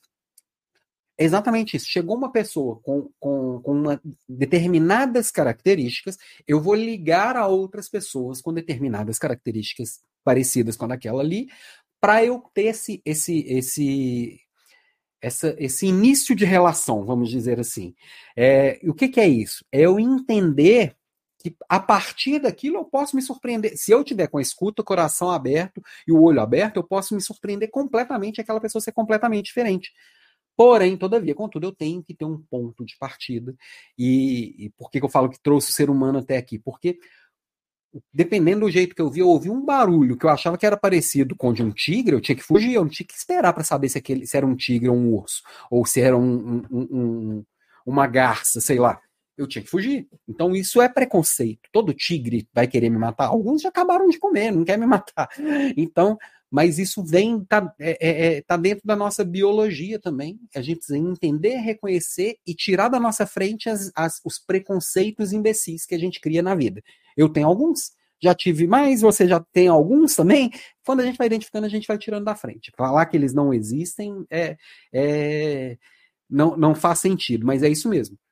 A: É exatamente isso. Chegou uma pessoa com, com, com uma, determinadas características, eu vou ligar a outras pessoas com determinadas características parecidas com aquela ali, para eu ter esse, esse, esse, essa, esse início de relação, vamos dizer assim. É, o que, que é isso? É eu entender que a partir daquilo eu posso me surpreender. Se eu tiver com a escuta, o coração aberto e o olho aberto, eu posso me surpreender completamente, aquela pessoa ser completamente diferente. Porém, todavia, contudo, eu tenho que ter um ponto de partida. E, e por que, que eu falo que trouxe o ser humano até aqui? Porque dependendo do jeito que eu vi, eu ouvi um barulho que eu achava que era parecido com o de um tigre, eu tinha que fugir, eu não tinha que esperar para saber se, aquele, se era um tigre ou um urso, ou se era um, um, um, uma garça, sei lá. Eu tinha que fugir. Então isso é preconceito. Todo tigre vai querer me matar. Alguns já acabaram de comer, não quer me matar. Então, mas isso vem, tá, é, é, tá dentro da nossa biologia também. A gente precisa entender, reconhecer e tirar da nossa frente as, as, os preconceitos imbecis que a gente cria na vida. Eu tenho alguns, já tive mais, você já tem alguns também. Quando a gente vai identificando, a gente vai tirando da frente. Falar que eles não existem é, é, não, não faz sentido, mas é isso mesmo.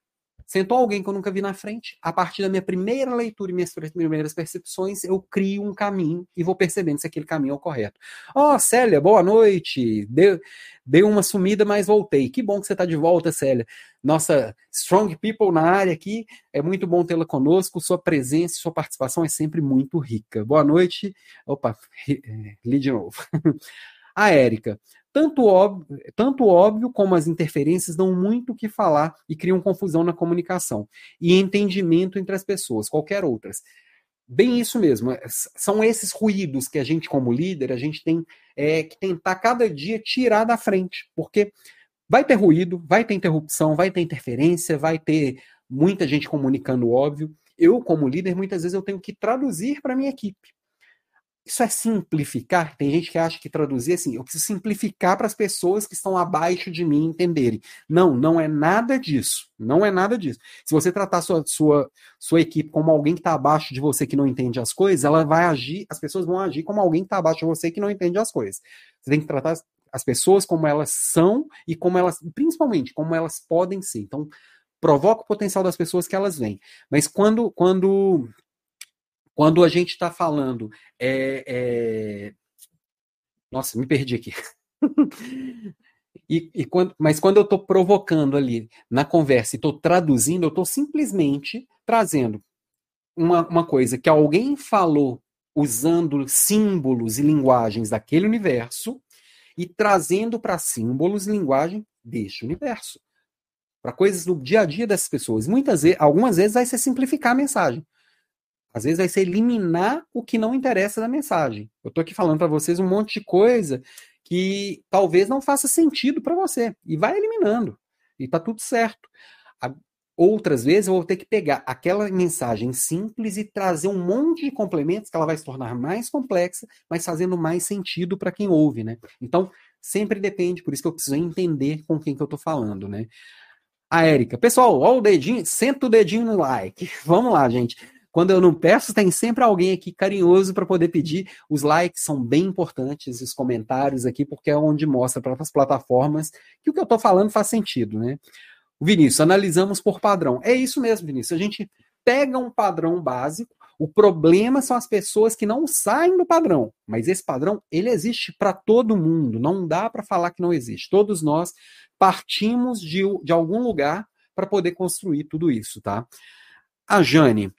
A: Sentou alguém que eu nunca vi na frente, a partir da minha primeira leitura e minhas primeiras percepções, eu crio um caminho e vou percebendo se aquele caminho é o correto. Ó, oh, Célia, boa noite. Deu, deu uma sumida, mas voltei. Que bom que você está de volta, Célia. Nossa, strong people na área aqui, é muito bom tê-la conosco. Sua presença, sua participação é sempre muito rica. Boa noite. Opa, li de novo. A Érica. Tanto óbvio, tanto óbvio como as interferências dão muito o que falar e criam confusão na comunicação e entendimento entre as pessoas, qualquer outras. Bem isso mesmo, são esses ruídos que a gente, como líder, a gente tem é, que tentar cada dia tirar da frente, porque vai ter ruído, vai ter interrupção, vai ter interferência, vai ter muita gente comunicando óbvio. Eu, como líder, muitas vezes eu tenho que traduzir para a minha equipe. Isso é simplificar? Tem gente que acha que traduzir assim, eu preciso simplificar para as pessoas que estão abaixo de mim entenderem. Não, não é nada disso. Não é nada disso. Se você tratar sua, sua, sua equipe como alguém que está abaixo de você que não entende as coisas, ela vai agir, as pessoas vão agir como alguém que está abaixo de você que não entende as coisas. Você tem que tratar as pessoas como elas são e como elas, principalmente, como elas podem ser. Então, provoca o potencial das pessoas que elas veem. Mas quando... quando Quando a gente está falando... É, é... Nossa, me perdi aqui. e, e quando, mas quando eu estou provocando ali na conversa e estou traduzindo, eu estou simplesmente trazendo uma, uma coisa que alguém falou usando símbolos e linguagens daquele universo e trazendo para símbolos e linguagem deste universo. Para coisas do dia a dia dessas pessoas. Muitas vezes, algumas vezes vai ser simplificar a mensagem. Às vezes vai ser eliminar o que não interessa da mensagem. Eu estou aqui falando para vocês um monte de coisa que talvez não faça sentido para você. E vai eliminando. E está tudo certo. Outras vezes eu vou ter que pegar aquela mensagem simples e trazer um monte de complementos que ela vai se tornar mais complexa, mas fazendo mais sentido para quem ouve, né? Então, sempre depende. Por isso que eu preciso entender com quem que eu estou falando, né? A Érica. Pessoal, ó o dedinho. Senta o dedinho no like. Vamos lá, gente. Quando eu não peço, tem sempre alguém aqui carinhoso para poder pedir. Os likes são bem importantes, os comentários aqui, porque é onde mostra para as plataformas que o que eu estou falando faz sentido, né? O Vinícius, analisamos por padrão. É isso mesmo, Vinícius. A gente pega um padrão básico, o problema são as pessoas que não saem do padrão. Mas esse padrão, ele existe para todo mundo. Não dá para falar que não existe. Todos nós partimos de, de algum lugar para poder construir tudo isso, tá? A Jane...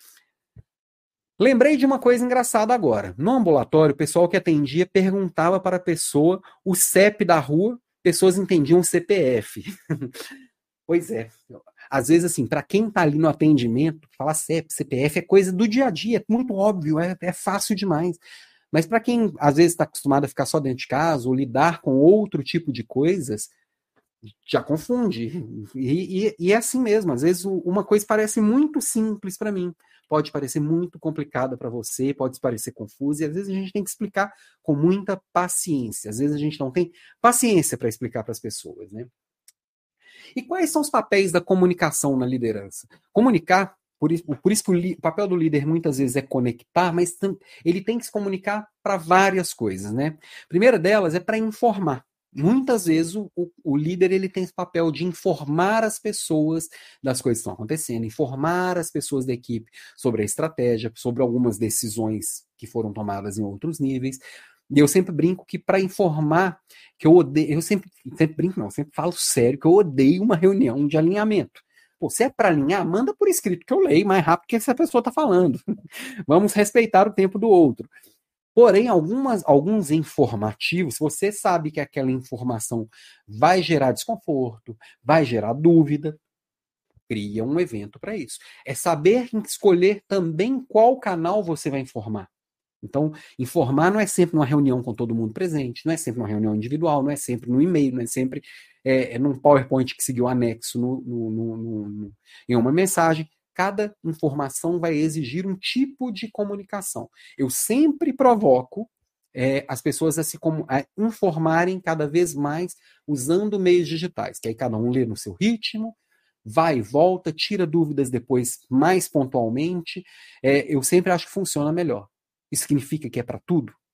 A: Lembrei de uma coisa engraçada agora. No ambulatório, o pessoal que atendia perguntava para a pessoa o C E P da rua, pessoas entendiam o C P F. Pois é. Às vezes, assim, para quem está ali no atendimento, falar C E P, C P F é coisa do dia a dia, é muito óbvio, é, é fácil demais. Mas para quem, às vezes, está acostumado a ficar só dentro de casa ou lidar com outro tipo de coisas, já confunde. E, e, e é assim mesmo. Às vezes, uma coisa parece muito simples para mim. Pode parecer muito complicada para você, pode parecer confusa, e às vezes a gente tem que explicar com muita paciência. Às vezes a gente não tem paciência para explicar para as pessoas, né? E quais são os papéis da comunicação na liderança? Comunicar, por isso, por isso que o, o papel do líder muitas vezes é conectar, mas ele tem que se comunicar para várias coisas, né? A primeira delas é para informar. Muitas vezes o, o, o líder ele tem esse papel de informar as pessoas das coisas que estão acontecendo, informar as pessoas da equipe sobre a estratégia, sobre algumas decisões que foram tomadas em outros níveis. E eu sempre brinco que para informar, que eu odeio, eu sempre, sempre brinco não, eu sempre falo sério, que eu odeio uma reunião de alinhamento. Pô, se é para alinhar, manda por escrito que eu leio mais rápido que essa pessoa está falando. Vamos respeitar o tempo do outro. Porém, algumas, alguns informativos, você sabe que aquela informação vai gerar desconforto, vai gerar dúvida, cria um evento para isso. É saber escolher também qual canal você vai informar. Então, informar não é sempre numa reunião com todo mundo presente, não é sempre numa reunião individual, não é sempre no e-mail, não é sempre é, é num PowerPoint que seguiu anexo no, no, no, no, em uma mensagem. Cada informação vai exigir um tipo de comunicação. Eu sempre provoco é, as pessoas a se a informarem cada vez mais usando meios digitais, que aí cada um lê no seu ritmo, vai e volta, tira dúvidas depois mais pontualmente. É, eu sempre acho que funciona melhor. Isso significa que é para tudo?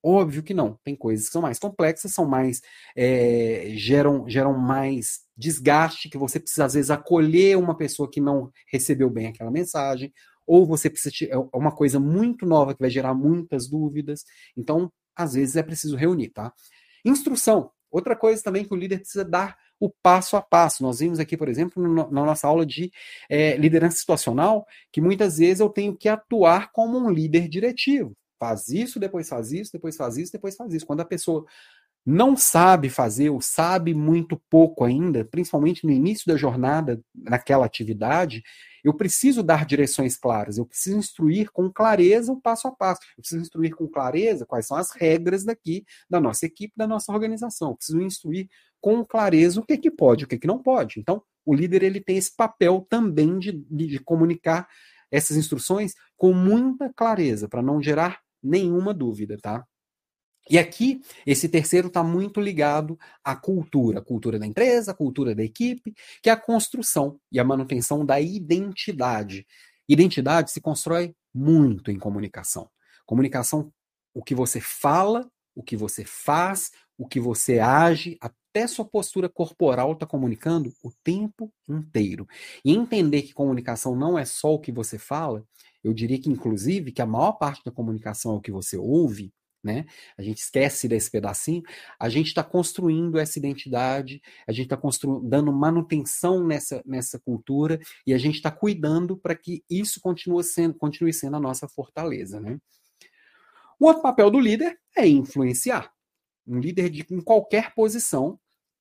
A: Óbvio que não. Tem coisas que são mais complexas, são mais é, geram, geram mais desgaste, que você precisa, às vezes, acolher uma pessoa que não recebeu bem aquela mensagem, ou você precisa. É uma coisa muito nova que vai gerar muitas dúvidas. Então, às vezes, é preciso reunir, tá? Instrução. Outra coisa também que o líder precisa dar o passo a passo. Nós vimos aqui, por exemplo, no, na nossa aula de é, liderança situacional, que muitas vezes eu tenho que atuar como um líder diretivo. Faz isso, depois faz isso, depois faz isso, depois faz isso. Quando a pessoa não sabe fazer ou sabe muito pouco ainda, principalmente no início da jornada naquela atividade, eu preciso dar direções claras, eu preciso instruir com clareza o passo a passo, eu preciso instruir com clareza quais são as regras daqui da nossa equipe, da nossa organização, eu preciso instruir com clareza o que, que pode, o que, que não pode. Então, o líder ele tem esse papel também de, de, de comunicar essas instruções com muita clareza, para não gerar nenhuma dúvida, tá? E aqui, esse terceiro está muito ligado à cultura, a cultura da empresa, a cultura da equipe, que é a construção e a manutenção da identidade. Identidade se constrói muito em comunicação. Comunicação, o que você fala, o que você faz, o que você age, até sua postura corporal está comunicando o tempo inteiro. E entender que comunicação não é só o que você fala, eu diria que, inclusive, que a maior parte da comunicação é o que você ouve, né? A gente esquece desse pedacinho, a gente está construindo essa identidade, a gente está dando manutenção nessa, nessa cultura e a gente está cuidando para que isso continue sendo, continue sendo a nossa fortaleza, né? O outro papel do líder é influenciar. Um líder de, em qualquer posição,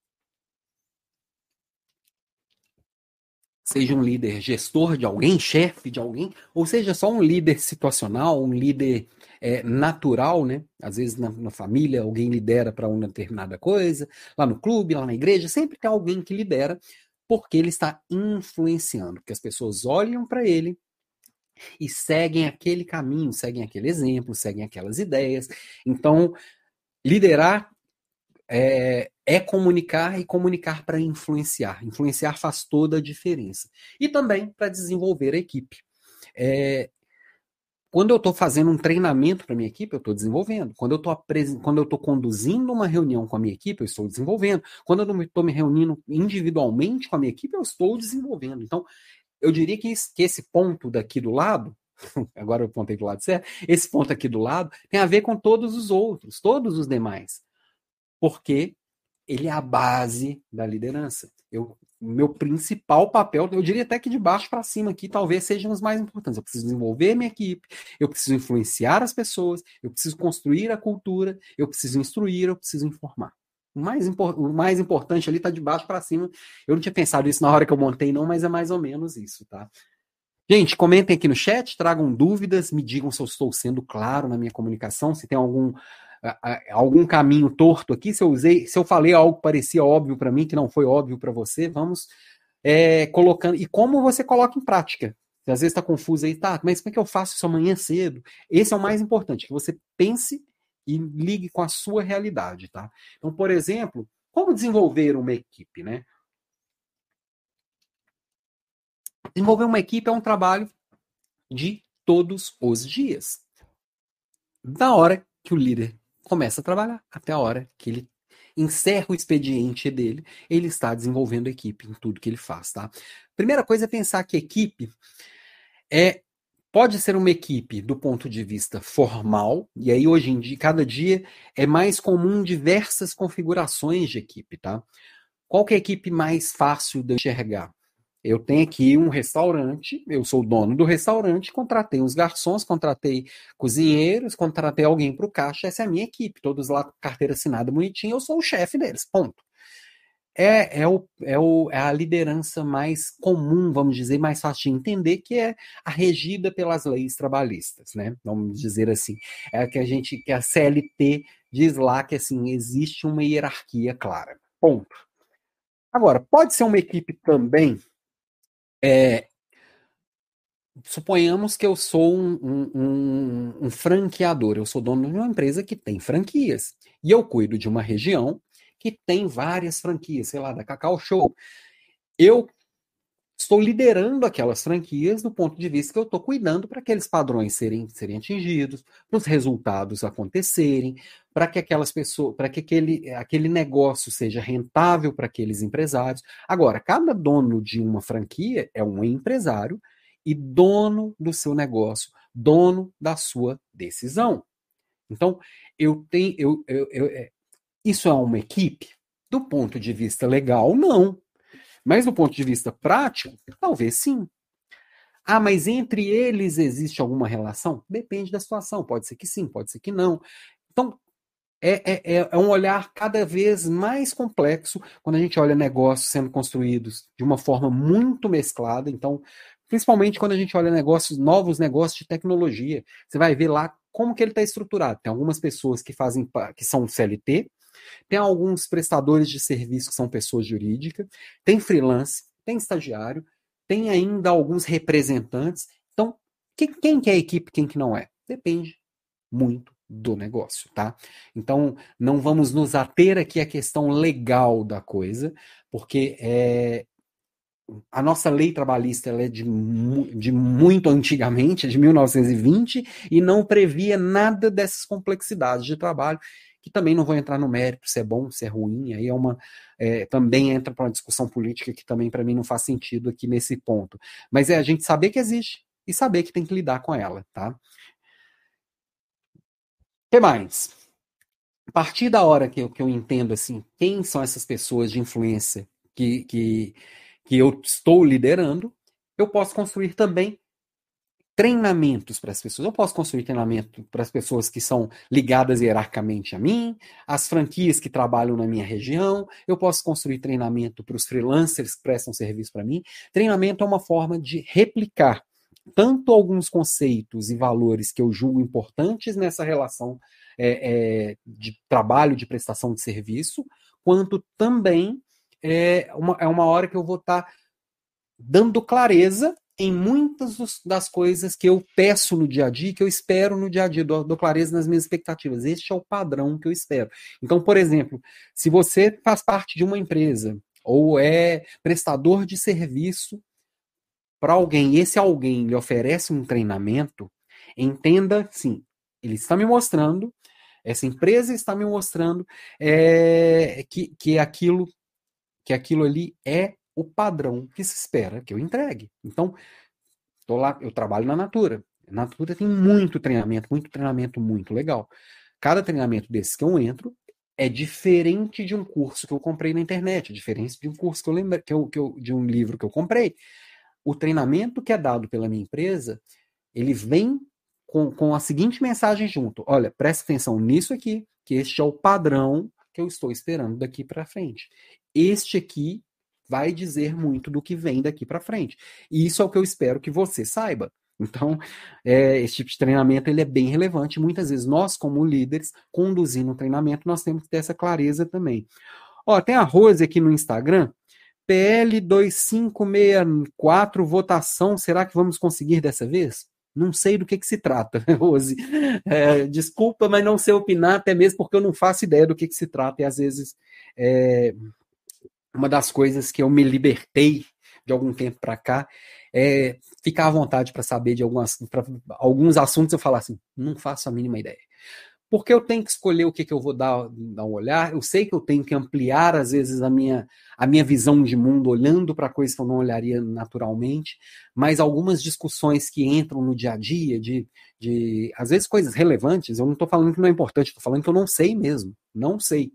A: seja um líder gestor de alguém, chefe de alguém, ou seja só um líder situacional, um líder é, natural, né? Às vezes na, na família alguém lidera para uma determinada coisa, lá no clube, lá na igreja, sempre tem alguém que lidera, porque ele está influenciando, porque as pessoas olham para ele e seguem aquele caminho, seguem aquele exemplo, seguem aquelas ideias. Então, liderar É, é comunicar e comunicar para influenciar. Influenciar faz toda a diferença. E também para desenvolver a equipe. É, quando eu estou fazendo um treinamento para a minha equipe, eu estou desenvolvendo. Quando eu estou quando eu estou conduzindo uma reunião com a minha equipe, eu estou desenvolvendo. Quando eu estou me reunindo individualmente com a minha equipe, eu estou desenvolvendo. Então, eu diria que esse, que esse ponto daqui do lado, agora eu apontei para o lado certo, esse ponto aqui do lado tem a ver com todos os outros, todos os demais. Porque ele é a base da liderança. Eu, meu principal papel, eu diria até que de baixo para cima aqui, talvez sejam os mais importantes. Eu preciso desenvolver minha equipe, eu preciso influenciar as pessoas, eu preciso construir a cultura, eu preciso instruir, eu preciso informar. O mais, o mais importante ali está de baixo para cima. Eu não tinha pensado isso na hora que eu montei, não, mas é mais ou menos isso, tá? Gente, comentem aqui no chat, tragam dúvidas, me digam se eu estou sendo claro na minha comunicação, se tem algum algum caminho torto aqui, se eu usei, se eu falei algo que parecia óbvio para mim, que não foi óbvio para você, vamos é, colocando, e como você coloca em prática. Se às vezes está confuso aí, tá, mas como é que eu faço isso amanhã cedo? Esse é o mais importante, que você pense e ligue com a sua realidade, tá? Então, por exemplo, como desenvolver uma equipe, né? Desenvolver uma equipe é um trabalho de todos os dias. Da hora que o líder começa a trabalhar até a hora que ele encerra o expediente dele, ele está desenvolvendo a equipe em tudo que ele faz, tá? Primeira coisa é pensar que equipe é, pode ser uma equipe do ponto de vista formal, e aí hoje em dia, cada dia, é mais comum diversas configurações de equipe, tá? Qual que é a equipe mais fácil de enxergar? Eu tenho aqui um restaurante, eu sou o dono do restaurante, contratei uns garçons, contratei cozinheiros, contratei alguém para o caixa, essa é a minha equipe, todos lá com carteira assinada bonitinha, eu sou o chefe deles, ponto. É, é, o, é, o, é a liderança mais comum, vamos dizer, mais fácil de entender, que é a regida pelas leis trabalhistas, né? Vamos dizer assim. É a que a gente, que a C L T diz lá que assim, existe uma hierarquia clara. Ponto. Agora, pode ser uma equipe também. É, suponhamos que eu sou um, um, um, um franqueador, eu sou dono de uma empresa que tem franquias, e eu cuido de uma região que tem várias franquias, sei lá, da Cacau Show. Eu estou liderando aquelas franquias do ponto de vista que eu estou cuidando para aqueles padrões serem, serem atingidos, para os resultados acontecerem, para que aquelas pessoas, para que aquele, aquele negócio seja rentável para aqueles empresários. Agora, cada dono de uma franquia é um empresário e dono do seu negócio, dono da sua decisão. Então, eu tenho. Eu, eu, eu, isso é uma equipe? Do ponto de vista legal, não. Mas do ponto de vista prático, talvez sim. Ah, mas entre eles existe alguma relação? Depende da situação. Pode ser que sim, pode ser que não. Então, é, é, é um olhar cada vez mais complexo quando a gente olha negócios sendo construídos de uma forma muito mesclada. Então, principalmente quando a gente olha negócios, novos negócios de tecnologia, você vai ver lá como que ele está estruturado. Tem algumas pessoas que fazem, que são C L T, tem alguns prestadores de serviço que são pessoas jurídicas, tem freelance, tem estagiário, tem ainda alguns representantes. Então, quem que é a equipe, quem que não é? Depende muito do negócio, tá? Então, não vamos nos ater aqui à questão legal da coisa, porque é, a nossa lei trabalhista ela é de, de muito antigamente, de mil novecentos e vinte, e não previa nada dessas complexidades de trabalho, que também não vou entrar no mérito se é bom, se é ruim, aí é uma, é, também entra para uma discussão política que também para mim não faz sentido aqui nesse ponto. Mas é a gente saber que existe e saber que tem que lidar com ela, tá? O que mais? A partir da hora que eu, que eu entendo assim, quem são essas pessoas de influência que, que, que eu estou liderando, eu posso construir também treinamentos para as pessoas. Eu posso construir treinamento para as pessoas que são ligadas hierarquicamente a mim, as franquias que trabalham na minha região, eu posso construir treinamento para os freelancers que prestam serviço para mim. Treinamento é uma forma de replicar tanto alguns conceitos e valores que eu julgo importantes nessa relação é, é, de trabalho, de prestação de serviço, quanto também é uma, é uma hora que eu vou estar tá dando clareza em muitas das coisas que eu peço no dia a dia, que eu espero no dia a dia, dou, dou clareza nas minhas expectativas. Este é o padrão que eu espero. Então, por exemplo, se você faz parte de uma empresa ou é prestador de serviço para alguém, e esse alguém lhe oferece um treinamento, entenda, sim, ele está me mostrando, essa empresa está me mostrando é, que, que, aquilo, que aquilo ali é o padrão que se espera que eu entregue. Então, tô lá, eu trabalho na Natura. A Natura tem muito treinamento, muito treinamento muito legal. Cada treinamento desses que eu entro é diferente de um curso que eu comprei na internet, é diferente de um curso que eu lembro, que eu, que eu, de um livro que eu comprei. O treinamento que é dado pela minha empresa, ele vem com, com a seguinte mensagem junto. Olha, presta atenção nisso aqui, que este é o padrão que eu estou esperando daqui para frente. Este aqui vai dizer muito do que vem daqui para frente. E isso é o que eu espero que você saiba. Então, é, esse tipo de treinamento ele é bem relevante. Muitas vezes nós, como líderes, conduzindo o treinamento, nós temos que ter essa clareza também. Ó, tem a Rose aqui no Instagram. P L dois cinco seis quatro, votação, será que vamos conseguir dessa vez? Não sei do que, que se trata, Rose. É, desculpa, mas não sei opinar, até mesmo porque eu não faço ideia do que, que se trata, e às vezes é, uma das coisas que eu me libertei de algum tempo para cá é ficar à vontade para saber de algumas, alguns assuntos, eu falar assim, não faço a mínima ideia. Porque eu tenho que escolher o que, que eu vou dar, dar um olhar, eu sei que eu tenho que ampliar, às vezes, a minha, a minha visão de mundo, olhando para coisas que eu não olharia naturalmente, mas algumas discussões que entram no dia a dia, de, de às vezes, coisas relevantes, eu não estou falando que não é importante, estou falando que eu não sei mesmo, não sei.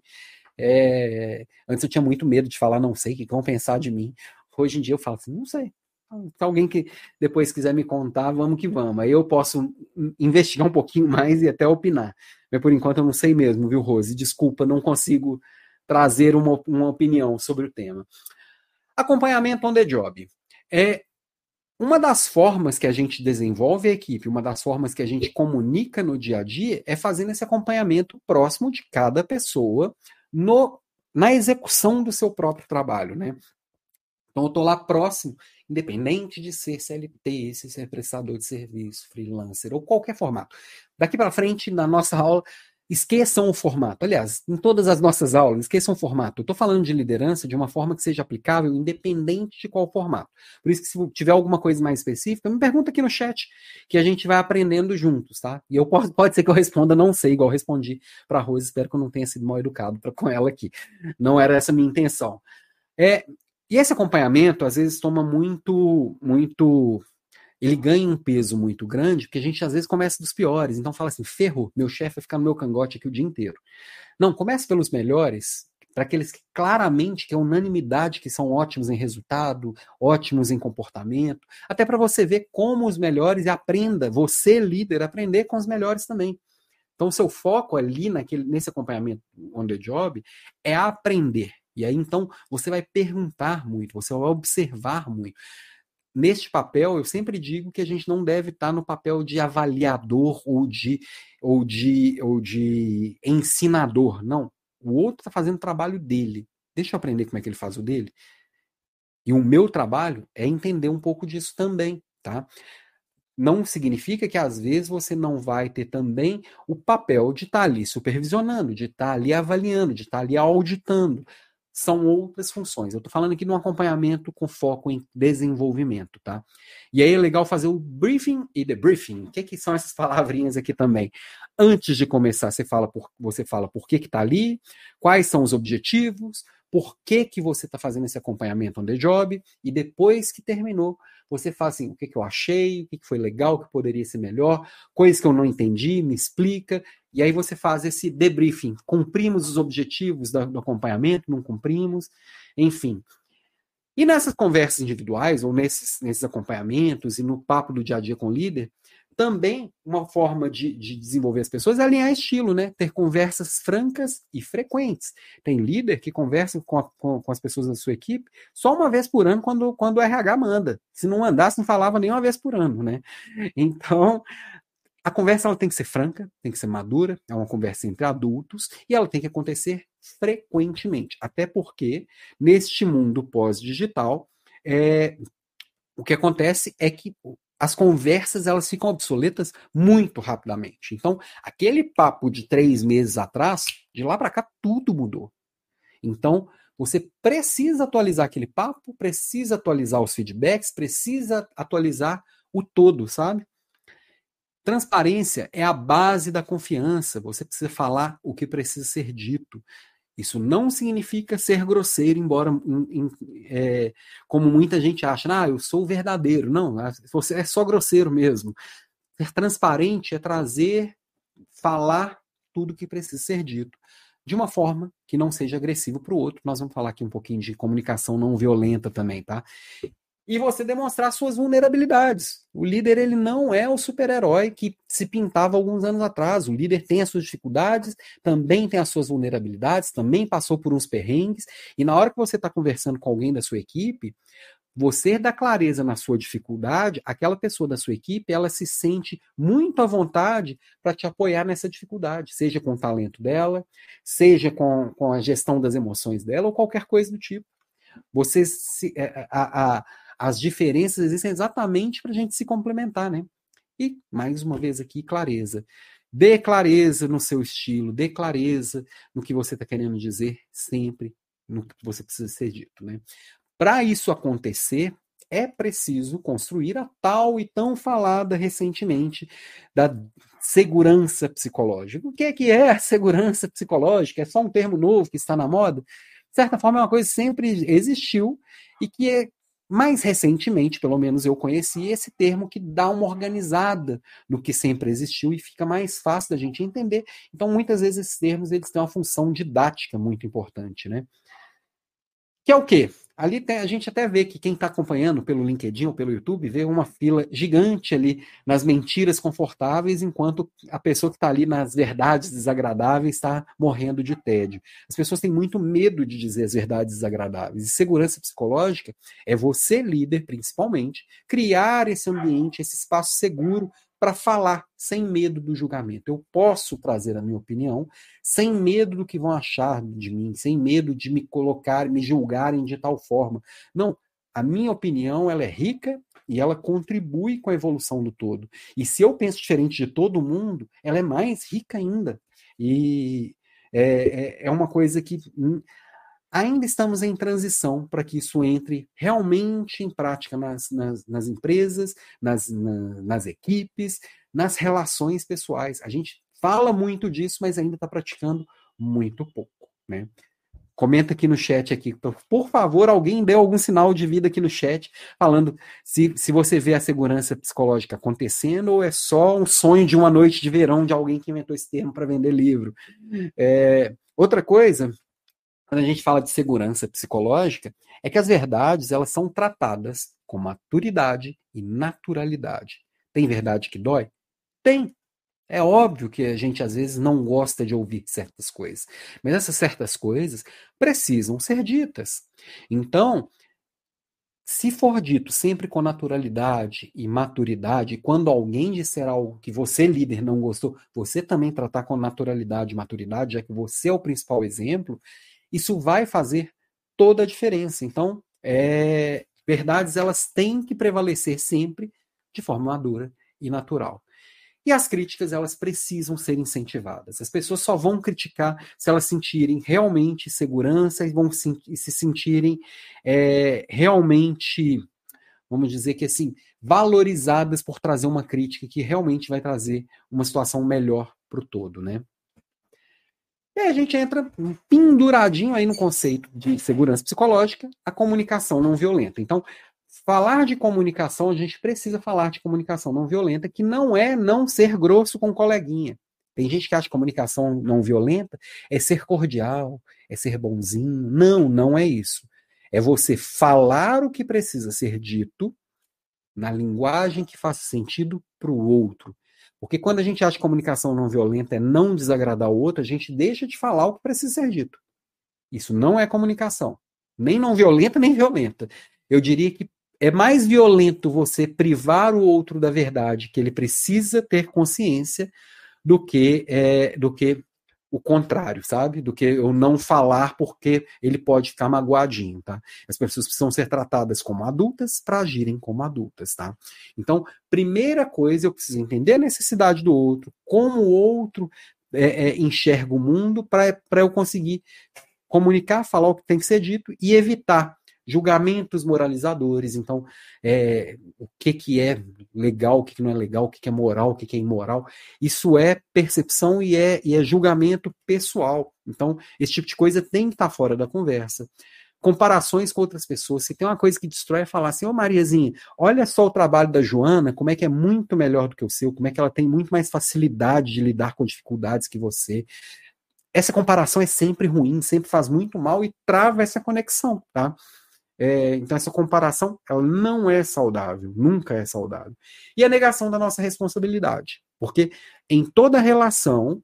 A: É, antes eu tinha muito medo de falar não sei, o que vão pensar de mim. Hoje em dia eu falo assim, não sei. Se alguém que depois quiser me contar, vamos que vamos. Aí eu posso investigar um pouquinho mais e até opinar. Mas por enquanto eu não sei mesmo, viu, Rose? Desculpa, não consigo trazer uma, uma opinião sobre o tema. Acompanhamento on the job. É uma das formas que a gente desenvolve a equipe, uma das formas que a gente comunica no dia a dia é fazendo esse acompanhamento próximo de cada pessoa no, na execução do seu próprio trabalho, né? Então eu estou lá próximo, independente de ser C L T, se ser prestador de serviço, freelancer ou qualquer formato. Daqui para frente, na nossa aula, Esqueçam o formato. Aliás, em todas as nossas aulas, esqueçam o formato. Eu estou falando de liderança de uma forma que seja aplicável, independente de qual formato. Por isso que se tiver alguma coisa mais específica, me pergunta aqui no chat, que a gente vai aprendendo juntos, tá? E eu posso, pode ser que eu responda, não sei, igual eu respondi para a Rose, espero que eu não tenha sido mal educado pra, com ela aqui. Não era essa a minha intenção. É, e esse acompanhamento, às vezes, toma muito, muito... Ele ganha um peso muito grande, porque a gente às vezes começa dos piores. Então fala assim, ferro, meu chefe vai ficar no meu cangote aqui o dia inteiro. Não, comece pelos melhores, para aqueles que claramente, que é unanimidade, que são ótimos em resultado, ótimos em comportamento, até para você ver como os melhores, e aprenda, você líder, aprender com os melhores também. Então o seu foco ali, naquele, nesse acompanhamento on the job, é aprender. E aí então você vai perguntar muito, você vai observar muito. Neste papel, eu sempre digo que a gente não deve estar no papel de avaliador ou de, ou de, ou de ensinador. Não. O outro está fazendo o trabalho dele. Deixa eu aprender como é que ele faz o dele. E o meu trabalho é entender um pouco disso também, tá? Não significa que às vezes você não vai ter também o papel de estar ali supervisionando, de estar ali avaliando, de estar ali auditando. São outras funções. Eu estou falando aqui de um acompanhamento com foco em desenvolvimento, tá? E aí é legal fazer o briefing e debriefing. O que, que são essas palavrinhas aqui também? Antes de começar, você fala por, você fala por que está ali, quais são os objetivos, por que, que você está fazendo esse acompanhamento on the job, e depois que terminou, você fala assim, o que, que eu achei, o que, que foi legal, o que poderia ser melhor, coisas que eu não entendi, me explica. E aí você faz esse debriefing. Cumprimos os objetivos do acompanhamento, não cumprimos, enfim. E nessas conversas individuais, ou nesses, nesses acompanhamentos, e no papo do dia a dia com o líder, também uma forma de, de desenvolver as pessoas é alinhar estilo, né? Ter conversas francas e frequentes. Tem líder que conversa com, a, com, com as pessoas da sua equipe só uma vez por ano, quando, quando o R H manda. Se não mandasse, não falava nem uma vez por ano, né? Então... A conversa ela tem que ser franca, tem que ser madura, é uma conversa entre adultos e ela tem que acontecer frequentemente. Até porque, neste mundo pós-digital, é, o que acontece é que as conversas elas ficam obsoletas muito rapidamente. Então, aquele papo de três meses atrás, de lá para cá, tudo mudou. Então, você precisa atualizar aquele papo, precisa atualizar os feedbacks, precisa atualizar o todo, sabe? Transparência é a base da confiança. Você precisa falar o que precisa ser dito. Isso não significa ser grosseiro, embora em, em, é, como muita gente acha, ah, eu sou verdadeiro. Não, você é só grosseiro mesmo. Ser transparente é trazer, falar tudo que precisa ser dito, de uma forma que não seja agressivo para o outro. Nós vamos falar aqui um pouquinho de comunicação não violenta também, tá? E você demonstrar suas vulnerabilidades. O líder ele não é o super-herói que se pintava alguns anos atrás. O líder tem as suas dificuldades, também tem as suas vulnerabilidades, também passou por uns perrengues. E na hora que você está conversando com alguém da sua equipe, você dá clareza na sua dificuldade, aquela pessoa da sua equipe, ela se sente muito à vontade para te apoiar nessa dificuldade, seja com o talento dela, seja com, com a gestão das emoções dela, ou qualquer coisa do tipo. Você se, a, a, as diferenças existem exatamente para a gente se complementar, né? E, mais uma vez aqui, clareza. Dê clareza no seu estilo, dê clareza no que você está querendo dizer sempre, no que você precisa ser dito, né? Para isso acontecer, é preciso construir a tal e tão falada recentemente da segurança psicológica. O que é, que é a segurança psicológica? É só um termo novo que está na moda? De certa forma, é uma coisa que sempre existiu e que é, mais recentemente, pelo menos eu conheci esse termo que dá uma organizada no que sempre existiu e fica mais fácil da gente entender. Então, muitas vezes, esses termos eles têm uma função didática muito importante, né? Que é o quê? Ali tem, a gente até vê que quem está acompanhando pelo LinkedIn ou pelo YouTube vê uma fila gigante ali nas mentiras confortáveis, enquanto a pessoa que está ali nas verdades desagradáveis está morrendo de tédio. As pessoas têm muito medo de dizer as verdades desagradáveis. E segurança psicológica é você, líder, principalmente, criar esse ambiente, esse espaço seguro para falar sem medo do julgamento. Eu posso trazer a minha opinião sem medo do que vão achar de mim, sem medo de me colocar, me julgarem de tal forma. Não, a minha opinião, ela é rica e ela contribui com a evolução do todo. E se eu penso diferente de todo mundo, ela é mais rica ainda. E é, é, é uma coisa que hum, ainda estamos em transição para que isso entre realmente em prática nas, nas, nas empresas, nas, na, nas equipes, nas relações pessoais. A gente fala muito disso, mas ainda está praticando muito pouco, né? Comenta aqui no chat, aqui, por favor, alguém dê algum sinal de vida aqui no chat, falando se, se você vê a segurança psicológica acontecendo ou é só um sonho de uma noite de verão de alguém que inventou esse termo para vender livro. É, outra coisa, quando a gente fala de segurança psicológica, é que as verdades elas são tratadas com maturidade e naturalidade. Tem verdade que dói? Tem. É óbvio que a gente às vezes não gosta de ouvir certas coisas, mas essas certas coisas precisam ser ditas. Então, se for dito sempre com naturalidade e maturidade, quando alguém disser algo que você, líder, não gostou, você também tratar com naturalidade e maturidade, já que você é o principal exemplo, isso vai fazer toda a diferença. Então, é, verdades elas têm que prevalecer sempre de forma madura e natural. E as críticas, elas precisam ser incentivadas. As pessoas só vão criticar se elas sentirem realmente segurança e vão se, se sentirem é, realmente, vamos dizer que assim, valorizadas por trazer uma crítica que realmente vai trazer uma situação melhor para o todo, né? E aí a gente entra penduradinho aí no conceito de segurança psicológica, a comunicação não violenta. Então, falar de comunicação, a gente precisa falar de comunicação não violenta, que não é não ser grosso com o coleguinha. Tem gente que acha que comunicação não violenta é ser cordial, é ser bonzinho. Não, não é isso. É você falar o que precisa ser dito na linguagem que faça sentido para o outro. Porque quando a gente acha que comunicação não violenta é não desagradar o outro, a gente deixa de falar o que precisa ser dito. Isso não é comunicação. Nem não violenta, nem violenta. Eu diria que é mais violento você privar o outro da verdade, que ele precisa ter consciência, do que, é, do que o contrário, sabe? Do que eu não falar porque ele pode ficar magoadinho, tá? As pessoas precisam ser tratadas como adultas para agirem como adultas, tá? Então, primeira coisa, eu preciso entender a necessidade do outro, como o outro é, é, enxerga o mundo para eu conseguir comunicar, falar o que tem que ser dito e evitar julgamentos moralizadores. Então, é, o que, que é legal, o que, que não é legal, o que, que é moral, o que, que é imoral, isso é percepção e é, e é julgamento pessoal. Então, esse tipo de coisa tem que estar fora da conversa. Comparações com outras pessoas. Se tem uma coisa que destrói, é falar assim, ô Mariazinha, olha só o trabalho da Joana, como é que é muito melhor do que o seu, como é que ela tem muito mais facilidade de lidar com dificuldades que você. Essa comparação é sempre ruim, sempre faz muito mal e trava essa conexão, tá? É, então essa comparação, ela não é saudável, nunca é saudável. E a negação da nossa responsabilidade, porque em toda relação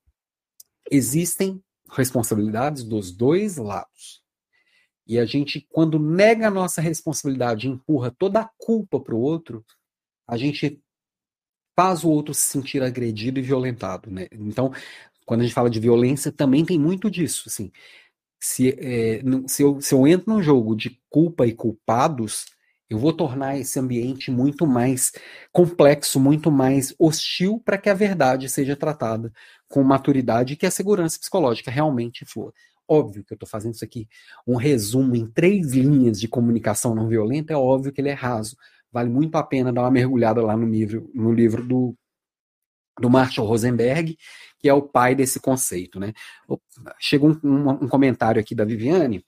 A: existem responsabilidades dos dois lados. E a gente, quando nega a nossa responsabilidade e empurra toda a culpa para o outro, a gente faz o outro se sentir agredido e violentado, né? Então, quando a gente fala de violência, também tem muito disso, assim. Se, é, se, eu, se eu entro num jogo de culpa e culpados, eu vou tornar esse ambiente muito mais complexo, muito mais hostil para que a verdade seja tratada com maturidade e que a segurança psicológica realmente flua. Óbvio que eu estou fazendo isso aqui, um resumo em três linhas de comunicação não violenta, é óbvio que ele é raso. Vale muito a pena dar uma mergulhada lá no livro, no livro do do Marshall Rosenberg, que é o pai desse conceito, né? Chegou um, um, um comentário aqui da Viviane.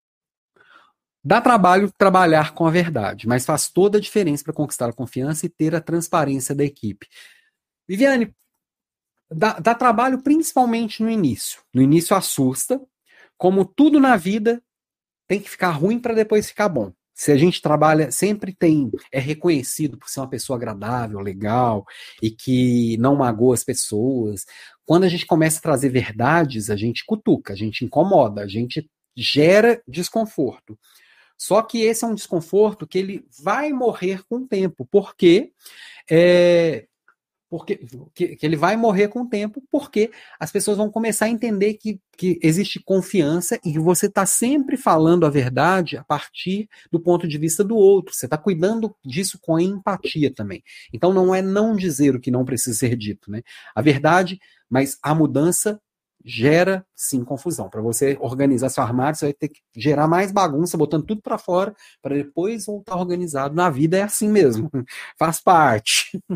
A: Dá trabalho trabalhar com a verdade, mas faz toda a diferença para conquistar a confiança e ter a transparência da equipe. Viviane, dá, dá trabalho principalmente no início. No início assusta, como tudo na vida tem que ficar ruim para depois ficar bom. Se a gente trabalha, sempre tem, é reconhecido por ser uma pessoa agradável, legal, e que não magoa as pessoas. Quando a gente começa a trazer verdades, a gente cutuca, a gente incomoda, a gente gera desconforto. Só que esse é um desconforto que ele vai morrer com o tempo, porque é, porque que, que ele vai morrer com o tempo, porque as pessoas vão começar a entender que, que existe confiança e que você está sempre falando a verdade a partir do ponto de vista do outro. Você está cuidando disso com empatia também. Então não é não dizer o que não precisa ser dito, né? A verdade, mas a mudança gera, sim, confusão. Para você organizar seu armário, você vai ter que gerar mais bagunça, botando tudo para fora, para depois voltar organizado. Na vida é assim mesmo. Faz parte. O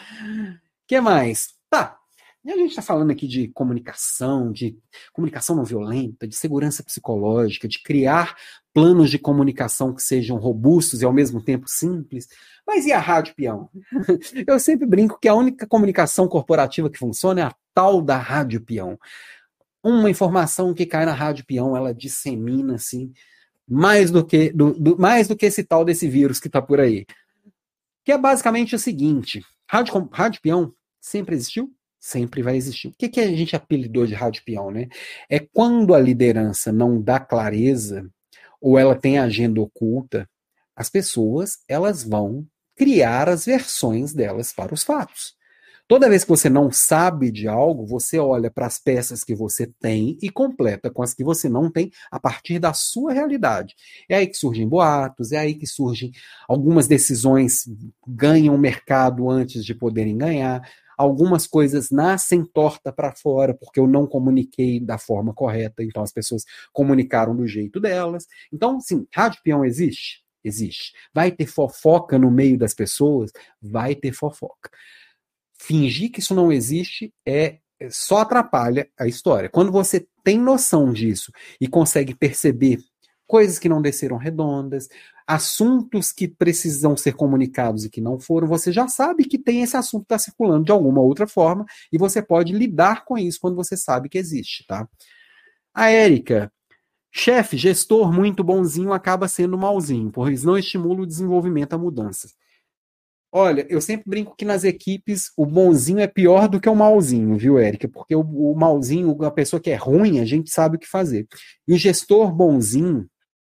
A: que mais? Tá. E a gente está falando aqui de comunicação, de comunicação não violenta, de segurança psicológica, de criar planos de comunicação que sejam robustos e ao mesmo tempo simples. Mas e a rádio peão? Eu sempre brinco que a única comunicação corporativa que funciona é a tal da rádio peão. Uma informação que cai na rádio peão, ela dissemina assim, mais do que, do, do, mais do que esse tal desse vírus que está por aí. Que é basicamente o seguinte: rádio, rádio peão sempre existiu? Sempre vai existir. O que, que a gente apelidou de rádio peão, né? É quando a liderança não dá clareza ou ela tem agenda oculta, as pessoas elas vão criar as versões delas para os fatos. Toda vez que você não sabe de algo, você olha para as peças que você tem e completa com as que você não tem a partir da sua realidade. É aí que surgem boatos, é aí que surgem algumas decisões ganham mercado antes de poderem ganhar. Algumas coisas nascem torta para fora porque eu não comuniquei da forma correta, então as pessoas comunicaram do jeito delas. Então, sim, rádio peão existe? Existe. Vai ter fofoca no meio das pessoas? Vai ter fofoca. Fingir que isso não existe é só atrapalha a história. Quando você tem noção disso e consegue perceber coisas que não desceram redondas, assuntos que precisam ser comunicados e que não foram, você já sabe que tem esse assunto que está circulando de alguma outra forma e você pode lidar com isso quando você sabe que existe, tá? A Érica, chefe, gestor muito bonzinho acaba sendo malzinho, pois não estimula o desenvolvimento, a mudanças. Olha, eu sempre brinco que nas equipes o bonzinho é pior do que o malzinho, viu, Érica? Porque o, o malzinho, a pessoa que é ruim, a gente sabe o que fazer. E o gestor bonzinho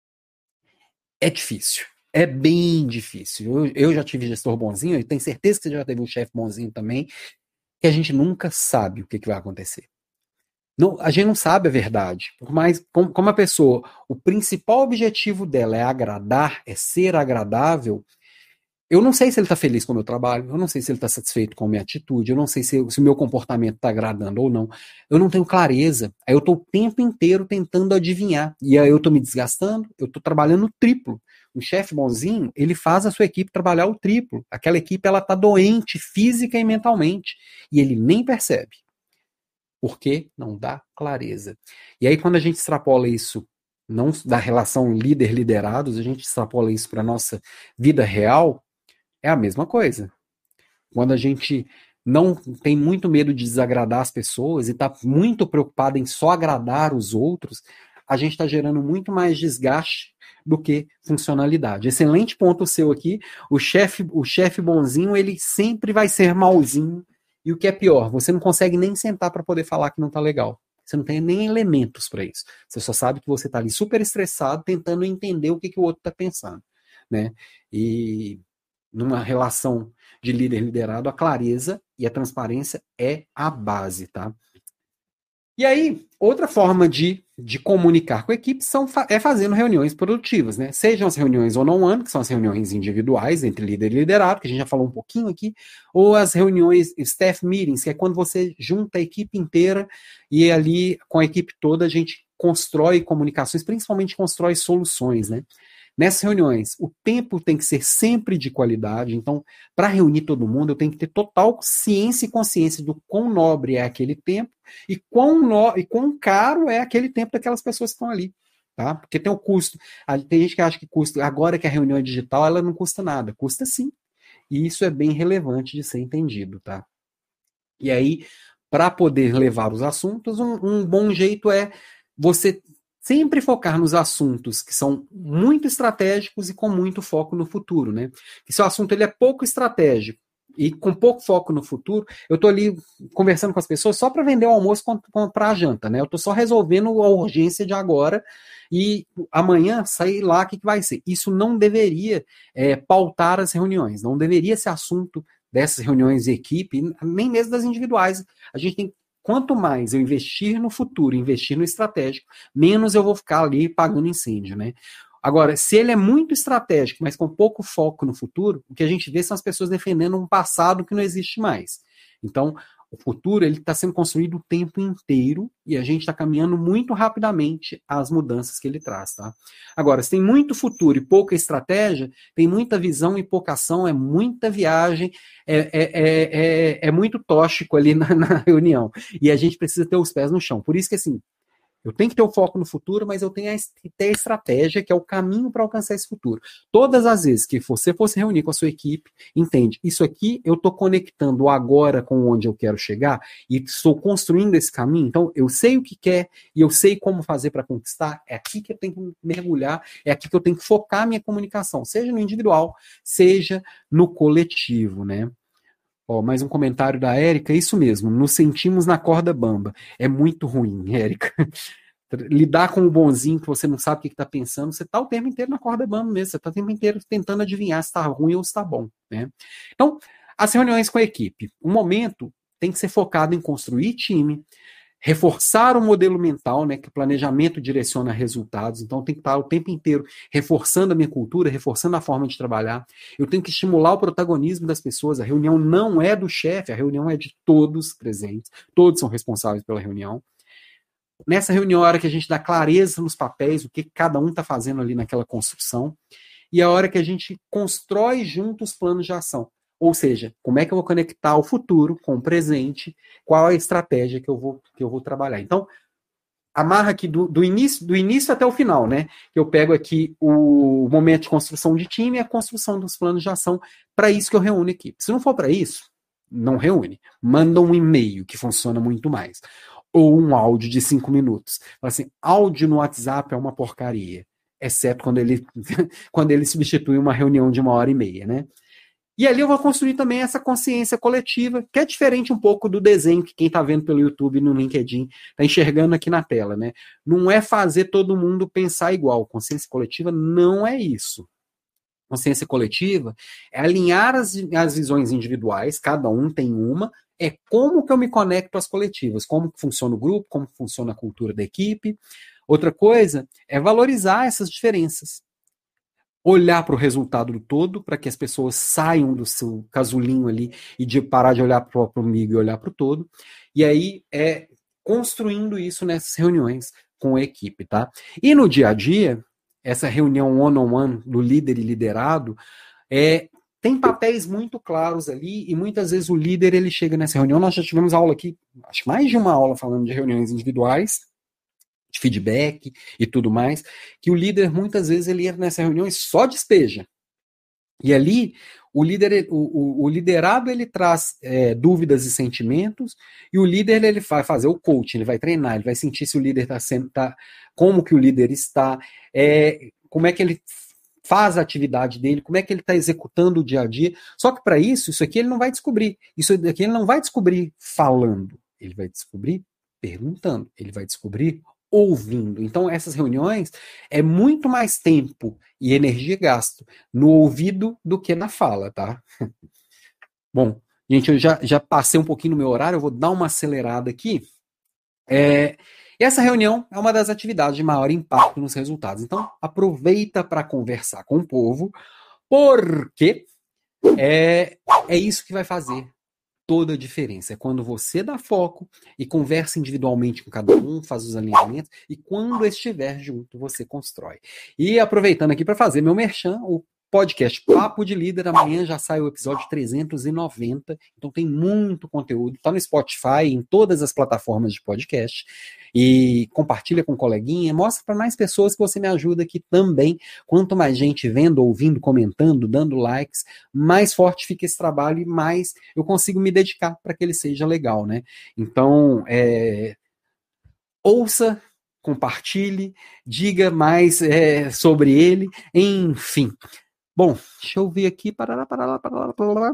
A: é difícil. É bem difícil. Eu, eu já tive gestor bonzinho, e tenho certeza que você já teve um chefe bonzinho também, que a gente nunca sabe o que, que vai acontecer. Não, a gente não sabe a verdade. Por mais, como, como a pessoa, o principal objetivo dela é agradar, é ser agradável, eu não sei se ele está feliz com o meu trabalho, eu não sei se ele está satisfeito com a minha atitude, eu não sei se, se o meu comportamento está agradando ou não. Eu não tenho clareza. Aí eu estou o tempo inteiro tentando adivinhar. E aí eu estou me desgastando, eu estou trabalhando o triplo. Um chefe bonzinho, ele faz a sua equipe trabalhar o triplo. Aquela equipe ela está doente física e mentalmente. E ele nem percebe. Porque não dá clareza. E aí quando a gente extrapola isso, não da relação líder-liderados, a gente extrapola isso para a nossa vida real, é a mesma coisa. Quando a gente não tem muito medo de desagradar as pessoas e está muito preocupado em só agradar os outros, a gente está gerando muito mais desgaste do que funcionalidade. Excelente ponto seu aqui. O chefe, o chefe bonzinho, ele sempre vai ser malzinho. E o que é pior, você não consegue nem sentar para poder falar que não está legal. Você não tem nem elementos para isso. Você só sabe que você está ali super estressado, tentando entender o que, que o outro está pensando, né? E numa relação de líder-liderado, a clareza e a transparência é a base, tá? E aí, outra forma de, de comunicar com a equipe são, é fazendo reuniões produtivas, né? Sejam as reuniões one-on-one, que são as reuniões individuais entre líder e liderado, que a gente já falou um pouquinho aqui, ou as reuniões staff meetings, que é quando você junta a equipe inteira e ali, com a equipe toda, a gente constrói comunicações, principalmente constrói soluções, né? Nessas reuniões, o tempo tem que ser sempre de qualidade, então, para reunir todo mundo, eu tenho que ter total ciência e consciência do quão nobre é aquele tempo e quão, no, e quão caro é aquele tempo daquelas pessoas que estão ali, tá? Porque tem o custo. Tem gente que acha que custa, agora que a reunião é digital, ela não custa nada. Custa sim. E isso é bem relevante de ser entendido, tá? E aí, para poder levar os assuntos, um, um bom jeito é você sempre focar nos assuntos que são muito estratégicos e com muito foco no futuro, né? Que se o assunto ele é pouco estratégico e com pouco foco no futuro, eu tô ali conversando com as pessoas só para vender o almoço para a janta, né? Eu tô só resolvendo a urgência de agora e amanhã sair lá o que, que vai ser. Isso não deveria é, pautar as reuniões, não deveria ser assunto dessas reuniões de equipe, nem mesmo das individuais. A gente tem, quanto mais eu investir no futuro, investir no estratégico, menos eu vou ficar ali pagando incêndio, né? Agora, se ele é muito estratégico, mas com pouco foco no futuro, o que a gente vê são as pessoas defendendo um passado que não existe mais. Então, o futuro ele está sendo construído o tempo inteiro e a gente está caminhando muito rapidamente às mudanças que ele traz, tá? Agora, se tem muito futuro e pouca estratégia, tem muita visão e pouca ação, é muita viagem, é, é, é, é, é muito tóxico ali na, na reunião. E a gente precisa ter os pés no chão. Por isso que, assim, eu tenho que ter o foco no futuro, mas eu tenho que ter a estratégia, que é o caminho para alcançar esse futuro. Todas as vezes que você for se reunir com a sua equipe, entende, isso aqui eu estou conectando agora com onde eu quero chegar e estou construindo esse caminho, então eu sei o que quer e eu sei como fazer para conquistar, é aqui que eu tenho que mergulhar, é aqui que eu tenho que focar a minha comunicação, seja no individual, seja no coletivo, né? Ó, mais um comentário da Érica, isso mesmo, nos sentimos na corda bamba. É muito ruim, Érica. Lidar com o bonzinho que você não sabe o que está pensando, você está o tempo inteiro na corda bamba mesmo, você está o tempo inteiro tentando adivinhar se está ruim ou se está bom, né? Então, as reuniões com a equipe. O momento tem que ser focado em construir time, reforçar o modelo mental, né, que o planejamento direciona resultados, então tem que estar o tempo inteiro reforçando a minha cultura, reforçando a forma de trabalhar, eu tenho que estimular o protagonismo das pessoas, a reunião não é do chefe, a reunião é de todos presentes, todos são responsáveis pela reunião. Nessa reunião é a hora que a gente dá clareza nos papéis, o que cada um está fazendo ali naquela construção, e a hora que a gente constrói juntos planos de ação. Ou seja, como é que eu vou conectar o futuro com o presente, qual a estratégia que eu vou, que eu vou trabalhar. Então, amarra aqui do, do, início, do início até o final, né? Eu pego aqui o momento de construção de time e a construção dos planos de ação, para isso que eu reúno a equipe. Se não for para isso, não reúne. Manda um e-mail, que funciona muito mais. Ou um áudio de cinco minutos. Fala assim, áudio no WhatsApp é uma porcaria, exceto quando ele, quando ele substitui uma reunião de uma hora e meia, né? E ali eu vou construir também essa consciência coletiva, que é diferente um pouco do desenho que quem está vendo pelo YouTube e no LinkedIn está enxergando aqui na tela, né? Não é fazer todo mundo pensar igual. Consciência coletiva não é isso. Consciência coletiva é alinhar as, as visões individuais, cada um tem uma, é como que eu me conecto às coletivas, como que funciona o grupo, como que funciona a cultura da equipe. Outra coisa é valorizar essas diferenças. Olhar para o resultado do todo, para que as pessoas saiam do seu casulinho ali e de parar de olhar para o amigo e olhar para o todo. E aí é construindo isso nessas reuniões com a equipe, tá? E no dia a dia, essa reunião one-on-one do líder e liderado, é, tem papéis muito claros ali e muitas vezes o líder ele chega nessa reunião. Nós já tivemos aula aqui, acho que mais de uma aula falando de reuniões individuais, de feedback e tudo mais, que o líder muitas vezes ele entra nessa reunião e só despeja. E ali o líder, o, o, o liderado ele traz é, dúvidas e sentimentos, e o líder ele vai fazer o coaching, ele vai treinar, ele vai sentir se o líder está sendo, tá, como que o líder está, é, como é que ele faz a atividade dele, como é que ele está executando o dia a dia. Só que para isso, isso aqui ele não vai descobrir. Isso aqui ele não vai descobrir falando, ele vai descobrir perguntando, ele vai descobrir ouvindo. Então, essas reuniões é muito mais tempo e energia gasto no ouvido do que na fala, tá? Bom, gente, eu já, já passei um pouquinho no meu horário, eu vou dar uma acelerada aqui. É, essa reunião é uma das atividades de maior impacto nos resultados. Então, aproveita para conversar com o povo, porque é, é isso que vai fazer toda a diferença. É quando você dá foco e conversa individualmente com cada um, faz os alinhamentos, e quando estiver junto, você constrói. E aproveitando aqui para fazer meu merchan, o podcast Papo de Líder, amanhã já sai o episódio trezentos e noventa, então tem muito conteúdo, tá no Spotify, em todas as plataformas de podcast, e compartilha com um coleguinha, mostra para mais pessoas que você me ajuda aqui também. Quanto mais gente vendo, ouvindo, comentando, dando likes, mais forte fica esse trabalho e mais eu consigo me dedicar para que ele seja legal, né? Então, é... ouça, compartilhe, diga mais é, sobre ele, enfim. Bom, deixa eu ver aqui. Parará, parará, parará, parará.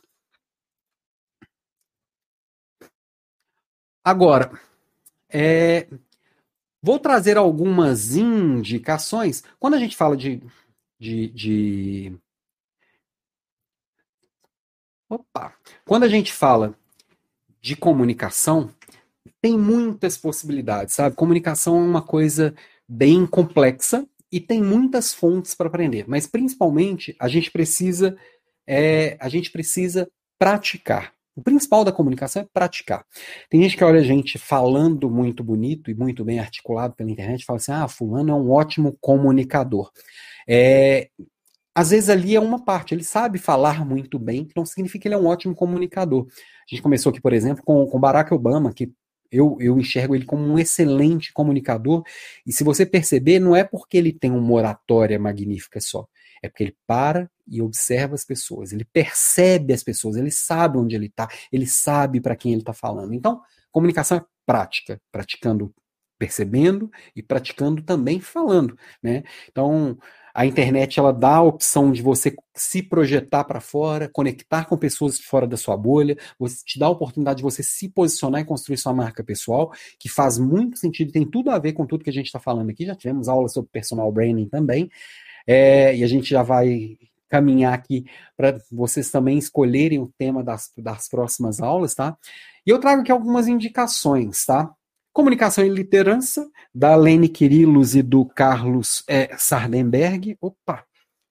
A: Agora, é, vou trazer algumas indicações. Quando a gente fala de, de, de... Opa! Quando a gente fala de comunicação, tem muitas possibilidades, sabe? Comunicação é uma coisa bem complexa e tem muitas fontes para aprender, mas principalmente a gente precisa é, a gente precisa praticar. O principal da comunicação é praticar. Tem gente que olha a gente falando muito bonito e muito bem articulado pela internet e fala assim: ah, fulano é um ótimo comunicador. É, às vezes ali é uma parte, ele sabe falar muito bem, não significa que ele é um ótimo comunicador. A gente começou aqui, por exemplo, com, com Barack Obama, que eu, eu enxergo ele como um excelente comunicador, e se você perceber, não é porque ele tem uma oratória magnífica só, é porque ele para e observa as pessoas, ele percebe as pessoas, ele sabe onde ele está, ele sabe para quem ele está falando. Então, comunicação é prática, praticando, percebendo e praticando também falando, né? Então, a internet ela dá a opção de você se projetar para fora, conectar com pessoas fora da sua bolha, você te dá a oportunidade de você se posicionar e construir sua marca pessoal, que faz muito sentido, tem tudo a ver com tudo que a gente está falando aqui. Já tivemos aulas sobre personal branding também, é, e a gente já vai caminhar aqui para vocês também escolherem o tema das, das próximas aulas, tá? E eu trago aqui algumas indicações, tá? Comunicação e Liderança, da Lene Quirilos e do Carlos é, Sardenberg. Opa!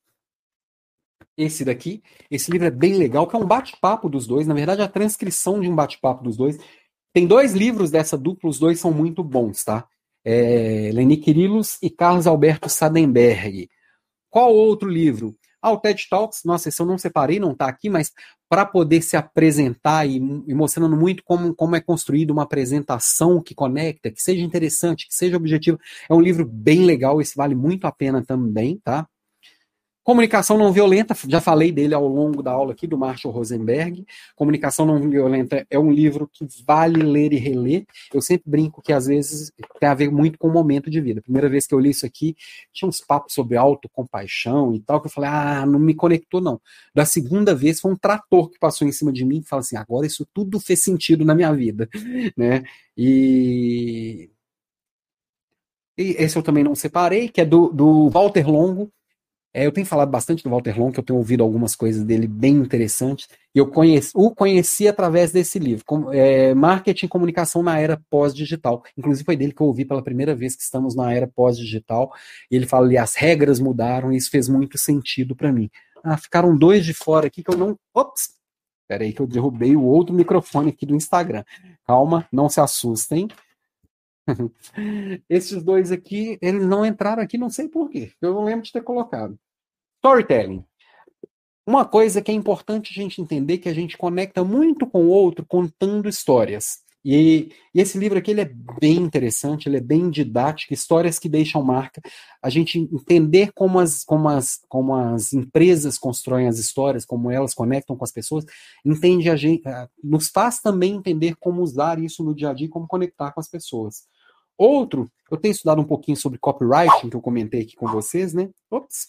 A: Esse daqui, esse livro é bem legal, que é um bate-papo dos dois, na verdade, a transcrição de um bate-papo dos dois. Tem dois livros dessa dupla, os dois são muito bons, tá? É, Lene Quirilos e Carlos Alberto Sardenberg. Qual outro livro? Ah, o TED Talks, nossa, esse eu não separei, não está aqui, mas para poder se apresentar e, e mostrando muito como, como é construída uma apresentação que conecta, que seja interessante, que seja objetivo. É um livro bem legal, esse vale muito a pena também, tá? Comunicação Não Violenta, já falei dele ao longo da aula aqui, do Marshall Rosenberg. Comunicação Não Violenta é um livro que vale ler e reler. Eu sempre brinco que, às vezes, tem a ver muito com o momento de vida. A primeira vez que eu li isso aqui, tinha uns papos sobre autocompaixão e tal, que eu falei, ah, não me conectou, não. Da segunda vez, foi um trator que passou em cima de mim e falou assim, agora isso tudo fez sentido na minha vida, né? E... e esse eu também não separei, que é do, do Walter Longo. É, eu tenho falado bastante do Walter Long, que eu tenho ouvido algumas coisas dele bem interessantes, e eu conheci, o conheci através desse livro, com, é, Marketing e Comunicação na Era Pós-Digital. Inclusive foi dele que eu ouvi pela primeira vez que estamos na Era Pós-Digital, e ele fala ali, as regras mudaram, e isso fez muito sentido para mim. Ah, ficaram dois de fora aqui que eu não... Ops! Peraí que eu derrubei o outro microfone aqui do Instagram. Calma, não se assustem. Esses dois aqui, eles não entraram aqui, não sei porquê. Eu não lembro de ter colocado. Storytelling. Uma coisa que é importante a gente entender que a gente conecta muito com o outro contando histórias. E, e esse livro aqui ele é bem interessante, ele é bem didático, histórias que deixam marca. A gente entender como as, como as, como as empresas constroem as histórias, como elas conectam com as pessoas, entende a gente, nos faz também entender como usar isso no dia a dia e como conectar com as pessoas. Outro, eu tenho estudado um pouquinho sobre copywriting, que eu comentei aqui com vocês, né? Ops!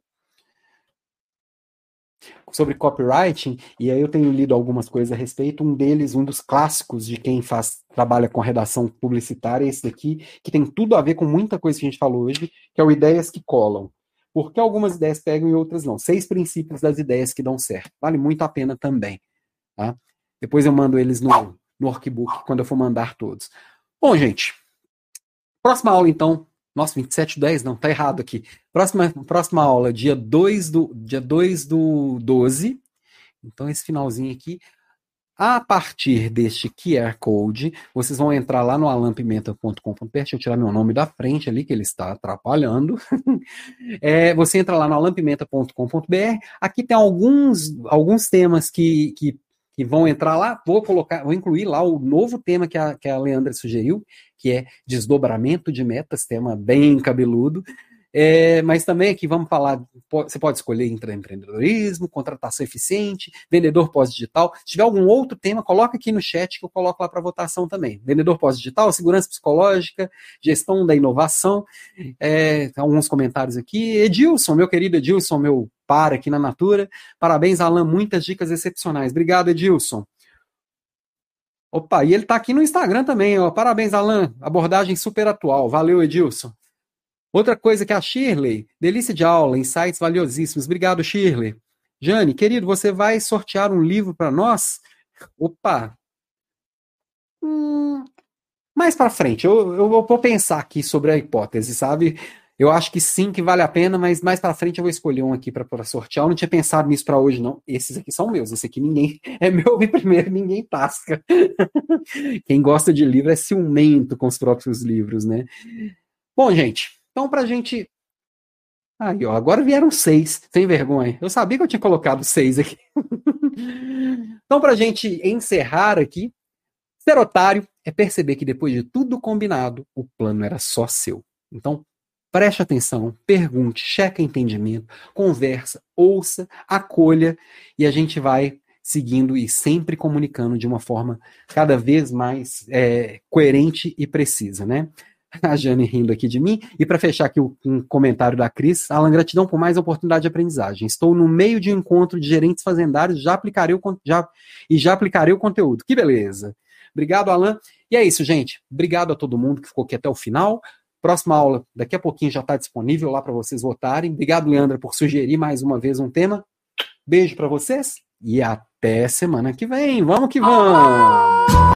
A: Sobre copywriting, e aí eu tenho lido algumas coisas a respeito. Um deles, um dos clássicos de quem faz, trabalha com redação publicitária, é esse daqui, que tem tudo a ver com muita coisa que a gente falou hoje, que é o Ideias que Colam. Por que algumas ideias pegam e outras não? Seis princípios das ideias que dão certo. Vale muito a pena também. Tá? Depois eu mando eles no, no workbook, quando eu for mandar todos. Bom, gente, próxima aula, então. Nossa, vinte e sete do dez? Não, tá errado aqui. Próxima, próxima aula, dia dois do, dia dois do doze. Então, esse finalzinho aqui. A partir deste Q R Code, vocês vão entrar lá no alan pimenta ponto com ponto b r. Deixa eu tirar meu nome da frente ali, que ele está atrapalhando. É, você entra lá no alan pimenta ponto com ponto b r. Aqui tem alguns, alguns temas que, que, que vão entrar lá. Vou colocar, vou incluir lá o novo tema que a, que a Leandra sugeriu, que é desdobramento de metas, tema bem cabeludo. É, mas também aqui vamos falar, você pode escolher empreendedorismo, contratação eficiente, vendedor pós-digital. Se tiver algum outro tema, coloca aqui no chat que eu coloco lá para votação também. Vendedor pós-digital, segurança psicológica, gestão da inovação. É, alguns comentários aqui. Edilson, meu querido Edilson, meu par aqui na Natura. Parabéns, Alan, muitas dicas excepcionais. Obrigado, Edilson. Opa, e ele está aqui no Instagram também. Ó. Parabéns, Alan, abordagem super atual. Valeu, Edilson. Outra coisa que a Shirley, delícia de aula, insights valiosíssimos. Obrigado, Shirley. Jane, querido, você vai sortear um livro para nós? Opa! Hum, mais para frente, eu, eu vou pensar aqui sobre a hipótese, sabe? Eu acho que sim, que vale a pena, mas mais para frente eu vou escolher um aqui para sortear. Eu não tinha pensado nisso para hoje, não. Esses aqui são meus. Esse aqui ninguém é meu e primeiro ninguém tasca. Quem gosta de livro é ciumento com os próprios livros, né? Bom, gente, então pra gente. Aí, ó, agora vieram seis, sem vergonha. Eu sabia que eu tinha colocado seis aqui. Então, pra gente encerrar aqui, ser otário é perceber que depois de tudo combinado, o plano era só seu. Então, preste atenção, pergunte, cheque entendimento, conversa, ouça, acolha, e a gente vai seguindo e sempre comunicando de uma forma cada vez mais é, coerente e precisa, né? A Jane rindo aqui de mim. E para fechar aqui o um comentário da Cris, Alan, gratidão por mais oportunidade de aprendizagem. Estou no meio de um encontro de gerentes fazendários, já aplicarei o, já, e já aplicarei o conteúdo. Que beleza. Obrigado, Alan. E é isso, gente. Obrigado a todo mundo que ficou aqui até o final. Próxima aula, daqui a pouquinho já está disponível lá para vocês votarem. Obrigado, Leandra, por sugerir mais uma vez um tema. Beijo para vocês e até semana que vem. Vamos que vamos!